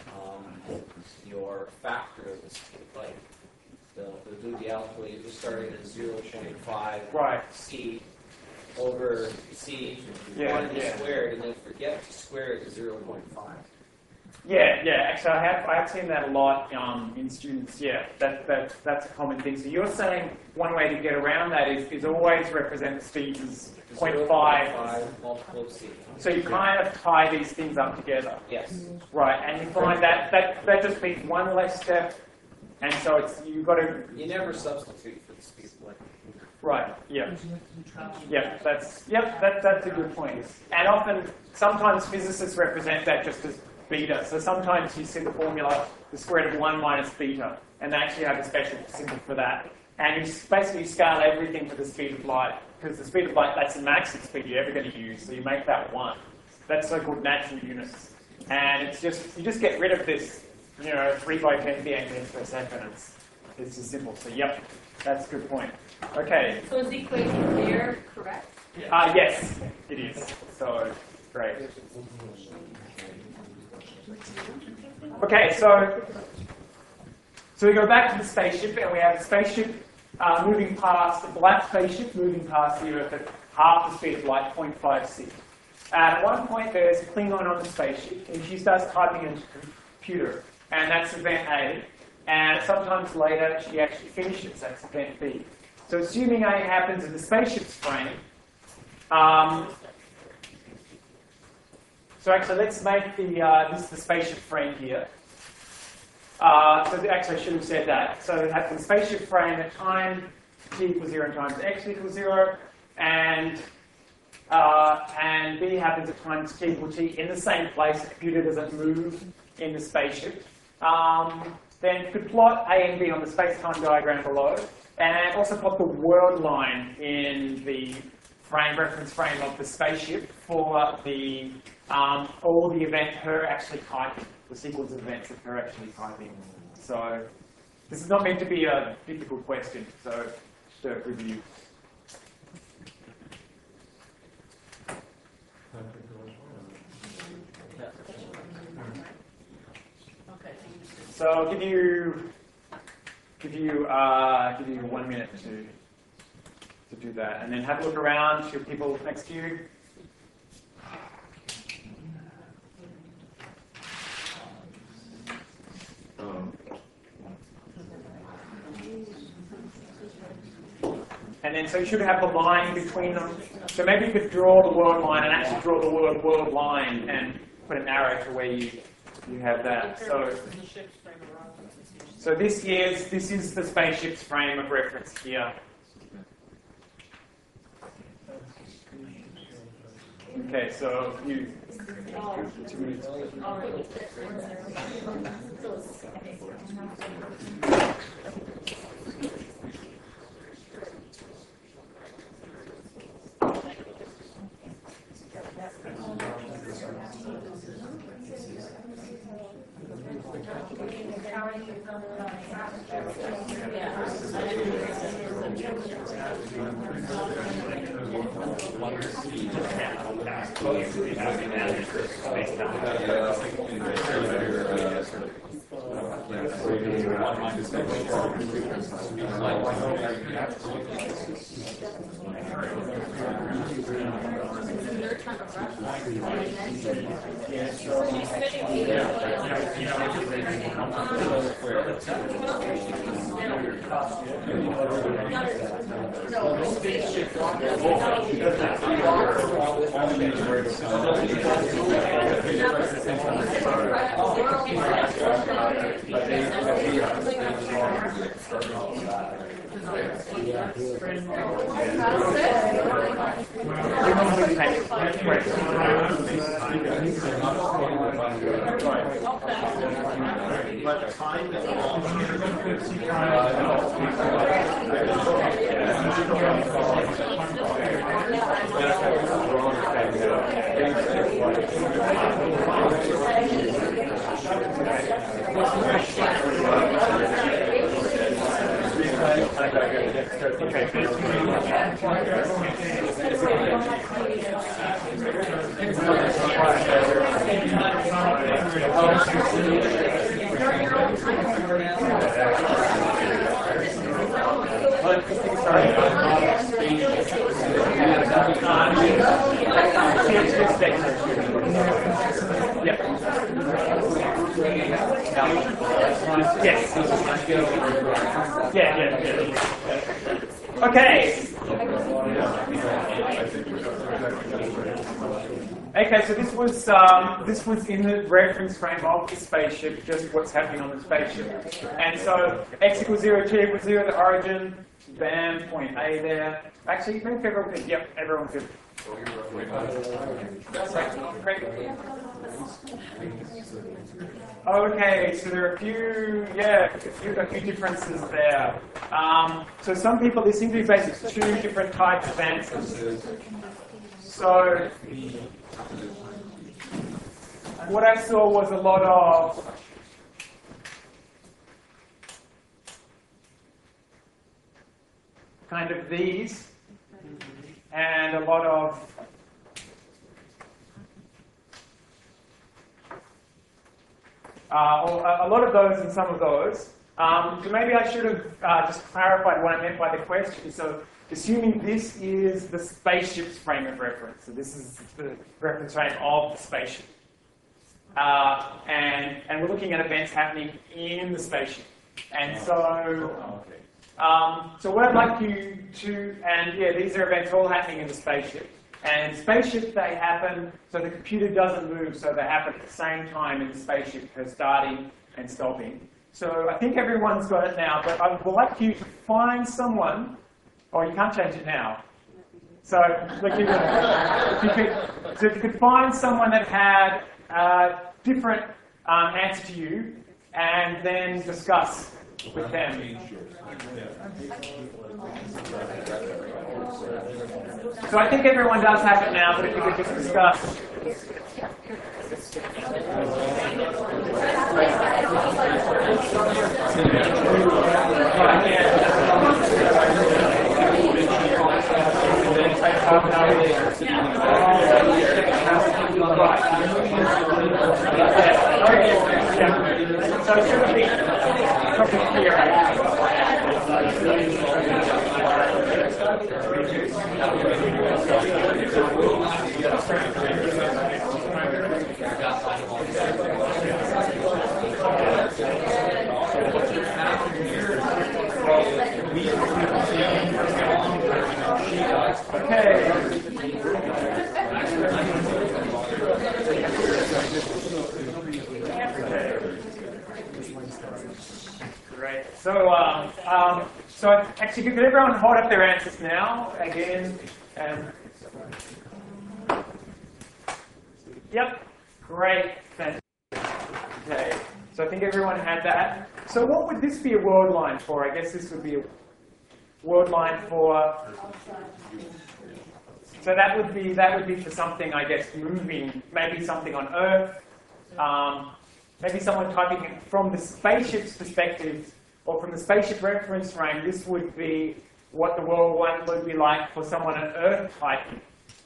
[SPEAKER 10] your factor of this, like they'll do the algebra, you just starting at 0.5
[SPEAKER 7] right.
[SPEAKER 10] C over C, want to be squared, and then forget to square it to 0.5.
[SPEAKER 7] Yeah. Actually, I have seen that a lot in students. Yeah, that's a common thing. So you're saying one way to get around that is always represent the speed as 0.5
[SPEAKER 10] multiple of C.
[SPEAKER 7] So you kind of tie these things up together.
[SPEAKER 10] Yes.
[SPEAKER 7] Right, and you find that just means one less step, and so you've got to.
[SPEAKER 10] You never substitute for the speed of light.
[SPEAKER 7] Right. Yeah. That's a good point. And often, sometimes physicists represent that just as beta. So sometimes you see the formula, the square root of 1 minus beta, and they actually have a special symbol for that. And you basically scale everything to the speed of light, because the speed of light, that's the maximum speed you're ever going to use, so you make that 1. That's so-called natural units. And it's just, you just get rid of this, 3 by 10 meters per second. It's just simple. So, yep, that's a good point. Okay.
[SPEAKER 5] So is the equation there correct?
[SPEAKER 7] Yes, it is. So, great. Okay, so we go back to the spaceship, and we have the spaceship moving past, the black spaceship moving past the Earth at half the speed of light, 0.56. At one point, there's a Klingon on the spaceship, and she starts typing into the computer, and that's event A. And sometimes later, she actually finishes, that's event B. So assuming A happens in the spaceship's frame, So actually, let's make the this is the spaceship frame here. So actually, I should have said that. So at the spaceship frame at time t equals 0 times x equals 0, and b happens at times t equals t in the same place. The computer doesn't move in the spaceship. Then you could plot A and B on the space-time diagram below, and also plot the world line in the reference frame of the spaceship for the all the event her actually typing, the sequence of events of her actually typing. So this is not meant to be a difficult question, so just a review. So I'll give you 1 minute to do that, and then have a look around to people next to you. And then, so you should have the line between them. So maybe you could draw the world line and actually draw the world line and put an arrow to where you have that. So this is the spaceship's frame of reference here. Okay, so you 2 minutes. Okay. Okay, so this was in the reference frame of the spaceship, just what's happening on the spaceship. And so x equals 0, t equals 0, the origin, bam, point A there. Actually, maybe everyone could. Yep, everyone could. Okay, so there are a few differences there. So some people, there seem to be basically 2 different types of answers. So what I saw was a lot of kind of these, and a lot of those and some of those. So maybe I should have just clarified what I meant by the question. So assuming this is the spaceship's frame of reference, so this is the reference frame of the spaceship, and we're looking at events happening in the spaceship. And so, so what I'd like you to, and yeah, these are events all happening in the spaceship. And spaceship, they happen, so the computer doesn't move, so they happen at the same time in the spaceship, her starting and stopping. So I think everyone's got it now, but I would like you to find someone, or you can't change it now. So, like if you could find someone that had a different answer to you, and then discuss with them. So I think everyone does have it now, but if you could just discuss. So it should be perfect Great. So actually, could everyone hold up their answers now again? Yep. Great. Fantastic. Okay. So I think everyone had that. So what would this be a world line for? I guess this would be a world line for. So that would be for something, I guess, moving, maybe something on Earth. Maybe someone typing it from the spaceship's perspective, or from the spaceship reference frame, this would be what the world one would be like for someone on Earth typing.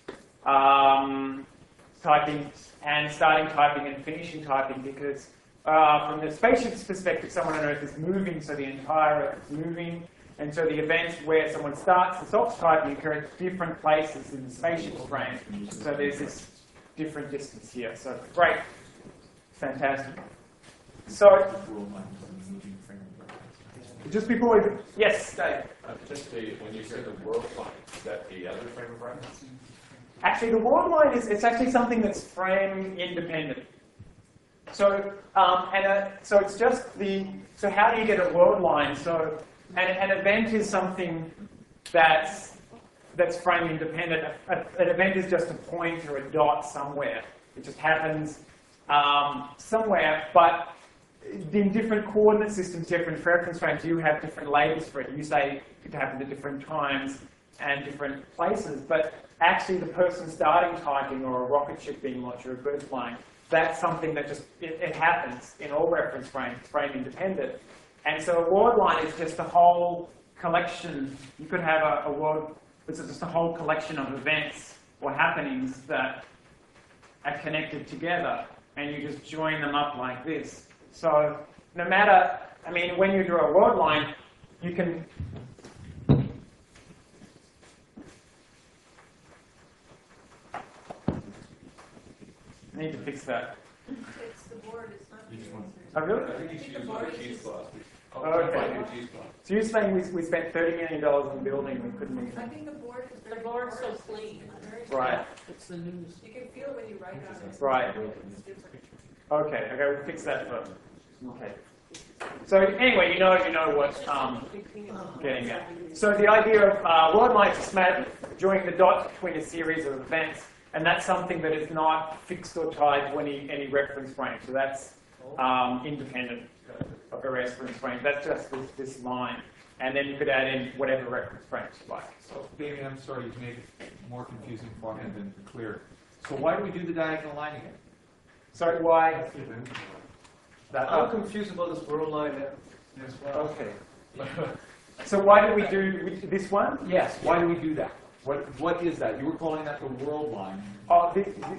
[SPEAKER 7] Typing and starting typing and finishing typing, because from the spaceship's perspective, someone on Earth is moving, so the entire Earth is moving. And so the events where someone starts and stops typing occur at different places in the spaceship's frame. So there's this different distance here. So great. Fantastic. So, just before we... Yes, Dave?
[SPEAKER 2] When you say the world line, is that the other frame of reference?
[SPEAKER 7] Actually, the world line it's actually something that's frame independent. So, so it's just the... So how do you get a world line? So an event is something that's frame independent. An event is just a point or a dot somewhere. It just happens somewhere, but in different coordinate systems, different reference frames, you have different labels for it. You say it happens at different times and different places, but actually the person starting typing or a rocket ship being launched or a bird flying, that's something that just, it happens in all reference frames, frame independent. And so a world line is just a whole collection. You could have a world, it's just a whole collection of events or happenings that are connected together, and you just join them up like this. So no matter, I mean, when you draw a world line, you can... I need to fix that.
[SPEAKER 4] It's the board, it's not the answer.
[SPEAKER 7] Oh, really?
[SPEAKER 1] I think you should use my cheesecloth.
[SPEAKER 7] Okay. So you're saying we spent $30 million on building, we couldn't even...
[SPEAKER 4] I think the board is
[SPEAKER 5] The
[SPEAKER 4] very...
[SPEAKER 5] board's so clean.
[SPEAKER 7] Right.
[SPEAKER 5] It's the news.
[SPEAKER 4] You can feel it when you write on it.
[SPEAKER 7] Right.
[SPEAKER 4] It's different.
[SPEAKER 7] Okay, we'll fix that first. Okay. So anyway, you know what getting at. So the idea of world line is drawing the dots between a series of events, and that's something that is not fixed or tied to any reference frame. So that's independent of a reference frame. That's just this line. And then you could add in whatever reference frames you like.
[SPEAKER 6] So, Damien, I'm sorry, you made it more confusing for me than clear. So why do we do the diagonal line again?
[SPEAKER 7] Sorry, why?
[SPEAKER 6] I'm confused about this world line as well.
[SPEAKER 7] Okay. So why do we do this one?
[SPEAKER 6] Yes, why do we do that? What is that? You were calling that the world line.
[SPEAKER 7] Oh,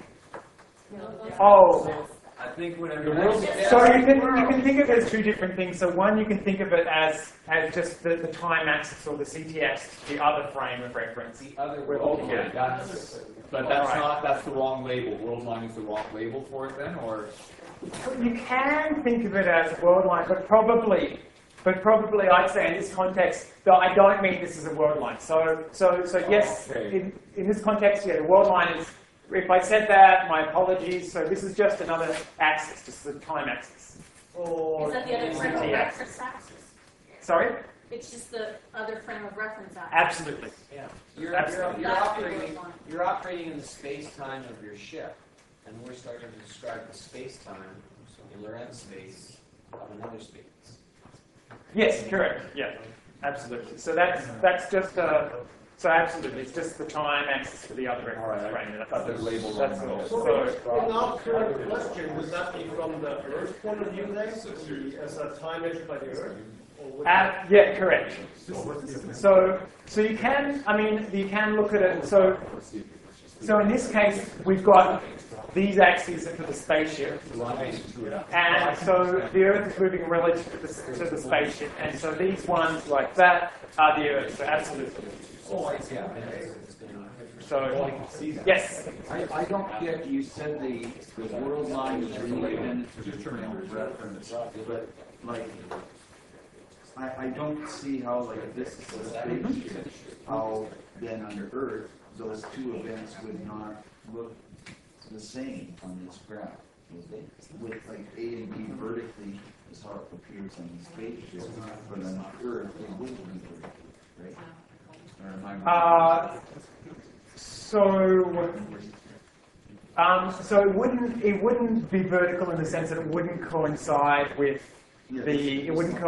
[SPEAKER 10] I think whenever
[SPEAKER 6] The world.
[SPEAKER 7] So you can think of it as two different things. So one, you can think of it as just the time axis or the CT axis, the other frame of reference.
[SPEAKER 10] the other
[SPEAKER 6] Okay, that's the wrong label. World line is the wrong label for it then, or?
[SPEAKER 7] You can think of it as a world line, but probably But probably I'd say in this context, though I don't mean this is a world line. So yes,
[SPEAKER 1] Okay.
[SPEAKER 7] in this context, yeah, the world line is, if I said that, my apologies. So this is just another axis, just the time axis.
[SPEAKER 5] Is that the other frame of
[SPEAKER 7] Yeah.
[SPEAKER 5] reference axis?
[SPEAKER 7] Sorry?
[SPEAKER 5] It's just the other frame of reference axis.
[SPEAKER 7] Absolutely.
[SPEAKER 10] Yeah.
[SPEAKER 5] That's the
[SPEAKER 10] operating,
[SPEAKER 5] line.
[SPEAKER 10] you're operating in the space-time of your ship, and we're starting to describe the space-time in Lorentz space of another space.
[SPEAKER 7] Yes, correct. Yeah, absolutely. So that's just so absolutely, it's just the time axis for the other reference frame. That's all.
[SPEAKER 11] In our current question, would that be from the Earth point of view then, as a time measured by the Earth? Or would
[SPEAKER 7] Yeah, correct. So you can, I mean, you can look at it. So in this case, we've got these axes are for the spaceship, and so the Earth is moving relative to the spaceship, and so these ones like that are the Earth. So absolutely. So yes.
[SPEAKER 12] I don't get, you said the world line is really an frame of reference, but like, I don't see how, like, this is the spaceship, how then on Earth, those two events would not look the same on this graph, would they? With like A and B vertically is how it appears on the spaceship, but on Earth it would be vertically, right? Or am I
[SPEAKER 7] So it wouldn't be vertical in the sense that it wouldn't coincide with the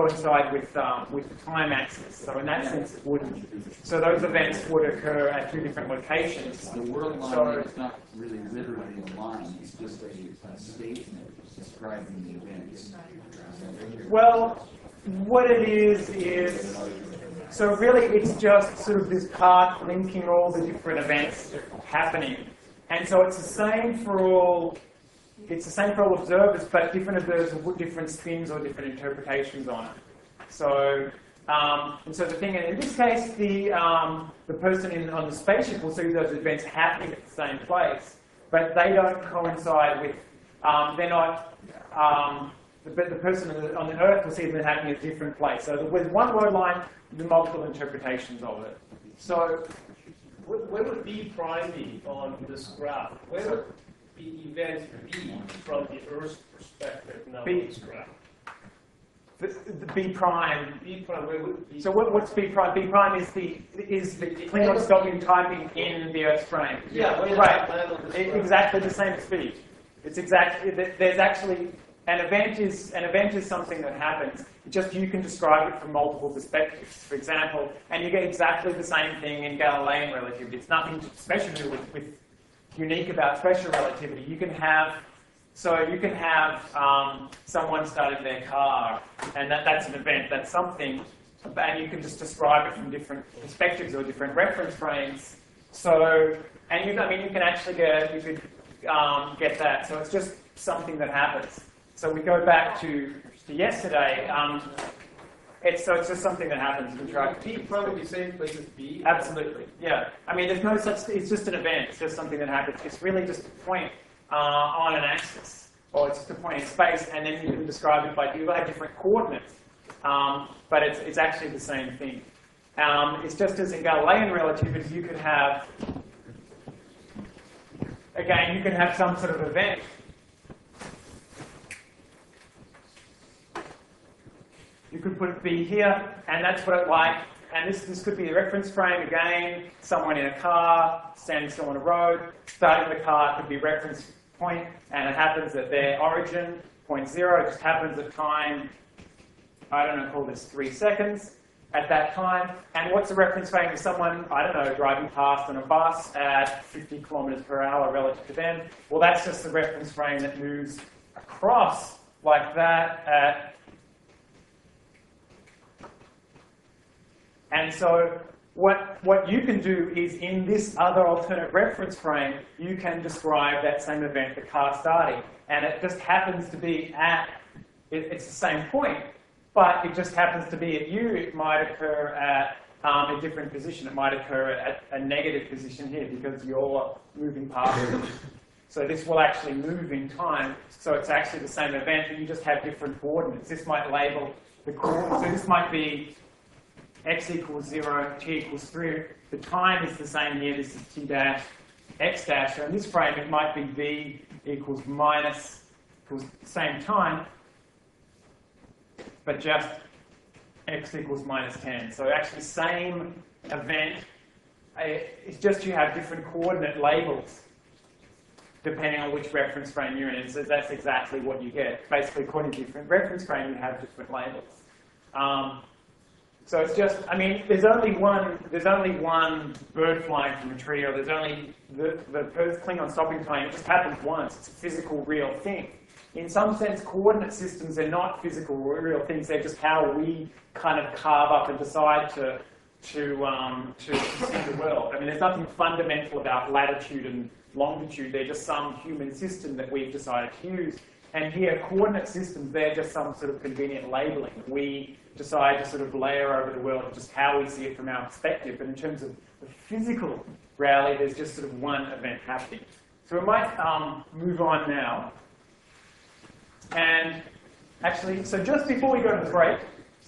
[SPEAKER 7] time axis. So in that sense, it wouldn't. So those events would occur at two different locations.
[SPEAKER 12] The world line is not really literally a line; it's just a statement describing the events.
[SPEAKER 7] Well, what it is so really it's just sort of this path linking all the different events happening, and so it's the same for all. It's the same for all observers, but different observers will put different spins or different interpretations on it. So, and so the thing, and in this case, the person on the spaceship will see those events happening at the same place, but they don't coincide with. They're not. But the person on the Earth will see them happening at a different place. So with one word line, the multiple interpretations of it. So,
[SPEAKER 11] where would B prime be on this graph? Where would the event be from the Earth's perspective now on this graph?
[SPEAKER 7] The B prime.
[SPEAKER 11] B prime, where would be?
[SPEAKER 7] So what's B prime? B prime is the Klingon stopping typing in the Earth's frame.
[SPEAKER 11] Yeah,
[SPEAKER 7] right. Exactly the same speed. It's exactly. There's actually an event is something that happens. Just you can describe it from multiple perspectives. For example, and you get exactly the same thing in Galilean relativity. It's nothing special with unique about special relativity. You can have someone starting their car, and that's an event. That's something, and you can just describe it from different perspectives or different reference frames. So, and you can actually get that. So it's just something that happens. So we go back to yesterday. It's just something that happens. We try.
[SPEAKER 11] B probably the same place as B.
[SPEAKER 7] Absolutely, yeah. I mean, there's no such. It's just an event. It's just something that happens. It's really just a point on an axis, or it's just a point in space, and then you can describe it by you have different coordinates, but it's actually the same thing. It's just as in Galilean relativity, you could have some sort of event. You could put B here, and that's what it like. And this could be a reference frame again. Someone in a car, standing still on a road, starting the car could be reference point, and it happens at their origin, point 0. It just happens at time. I don't know, call this 3 seconds at that time. And what's the reference frame of someone, I don't know, driving past on a bus at 50 kilometers per hour relative to them? Well, that's just the reference frame that moves across like that at. And so what you can do is in this other alternate reference frame, you can describe that same event, the car starting. And it just happens to be it's the same point, but it just happens to be at U. It might occur at a different position. It might occur at a negative position here because you're moving past it. So this will actually move in time. So it's actually the same event, but you just have different coordinates. This might label the coordinate. So this might be x equals 0, t equals 3. The time is the same here. This is t dash, x dash. So in this frame, it might be v equals minus, equals the same time, but just x equals minus 10. So actually same event. It's just you have different coordinate labels depending on which reference frame you're in. And so that's exactly what you get. Basically, according to different reference frame, you have different labels. So it's just, I mean, there's only one bird flying from a tree, or there's only the Klingon stopping time. It just happens once. It's a physical, real thing. In some sense, coordinate systems are not physical, real things. They're just how we kind of carve up and decide to see the world. I mean, there's nothing fundamental about latitude and longitude. They're just some human system that we've decided to use. And here, coordinate systems, they're just some sort of convenient labeling. We decide to sort of layer over the world just how we see it from our perspective. But in terms of the physical reality, there's just sort of one event happening. So we might move on now. And actually, so just before we go to the break,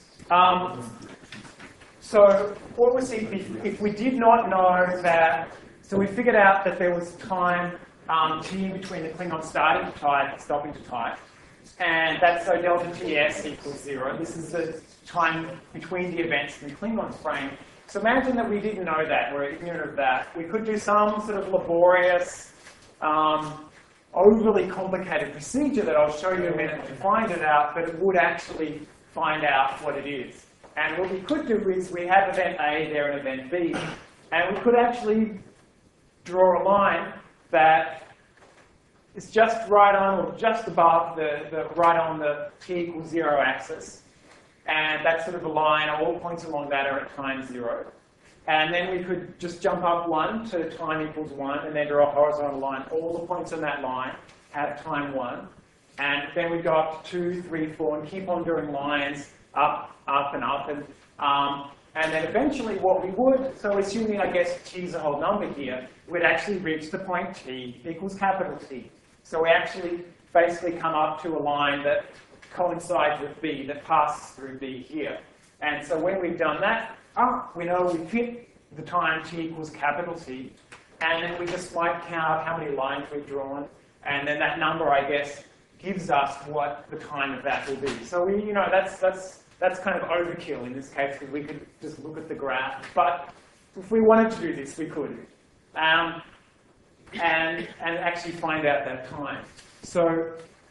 [SPEAKER 7] so what we see, if we did not know that, so we figured out that there was time t in between the Klingon starting to type and stopping to type. And that's so delta ts equals 0. This is the time between the events in the Klingon frame. So imagine that we didn't know that, we're ignorant of that. We could do some sort of laborious, overly complicated procedure that I'll show you in a minute to find it out, but it would actually find out what it is. And what we could do is we have event A there and event B, and we could actually draw a line that is just right on or just above the right on the t equals 0 axis. And that's sort of a line, all points along that are at time 0. And then we could just jump up 1 to time equals 1 and then draw a horizontal line. All the points on that line have time 1. And then we go up to 2, 3, 4 and keep on doing lines up, up and up. And then eventually what we would, so assuming I guess t is a whole number here, we'd actually reach the point t equals capital T. So we actually basically come up to a line that coincides with B, that passes through B here. And so when we've done that, we know we've hit the time t equals capital T, and then we just might count how many lines we've drawn, and then that number, I guess, gives us what the time of that will be. So we, you know, that's kind of overkill in this case, because we could just look at the graph. But if we wanted to do this, we could. And actually find out that time. So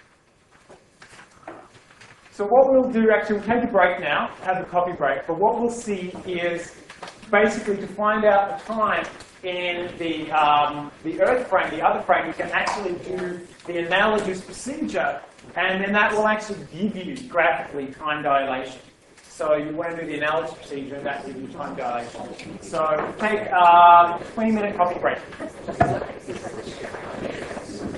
[SPEAKER 7] what we'll do, actually, we'll take a break now, have a coffee break, but what we'll see is basically to find out the time in the Earth frame, the other frame, we can actually do the analogous procedure, and then that will actually give you, graphically, time dilation. So you want to do the analogous procedure, and that will give you time dilation. So take a 20-minute coffee break.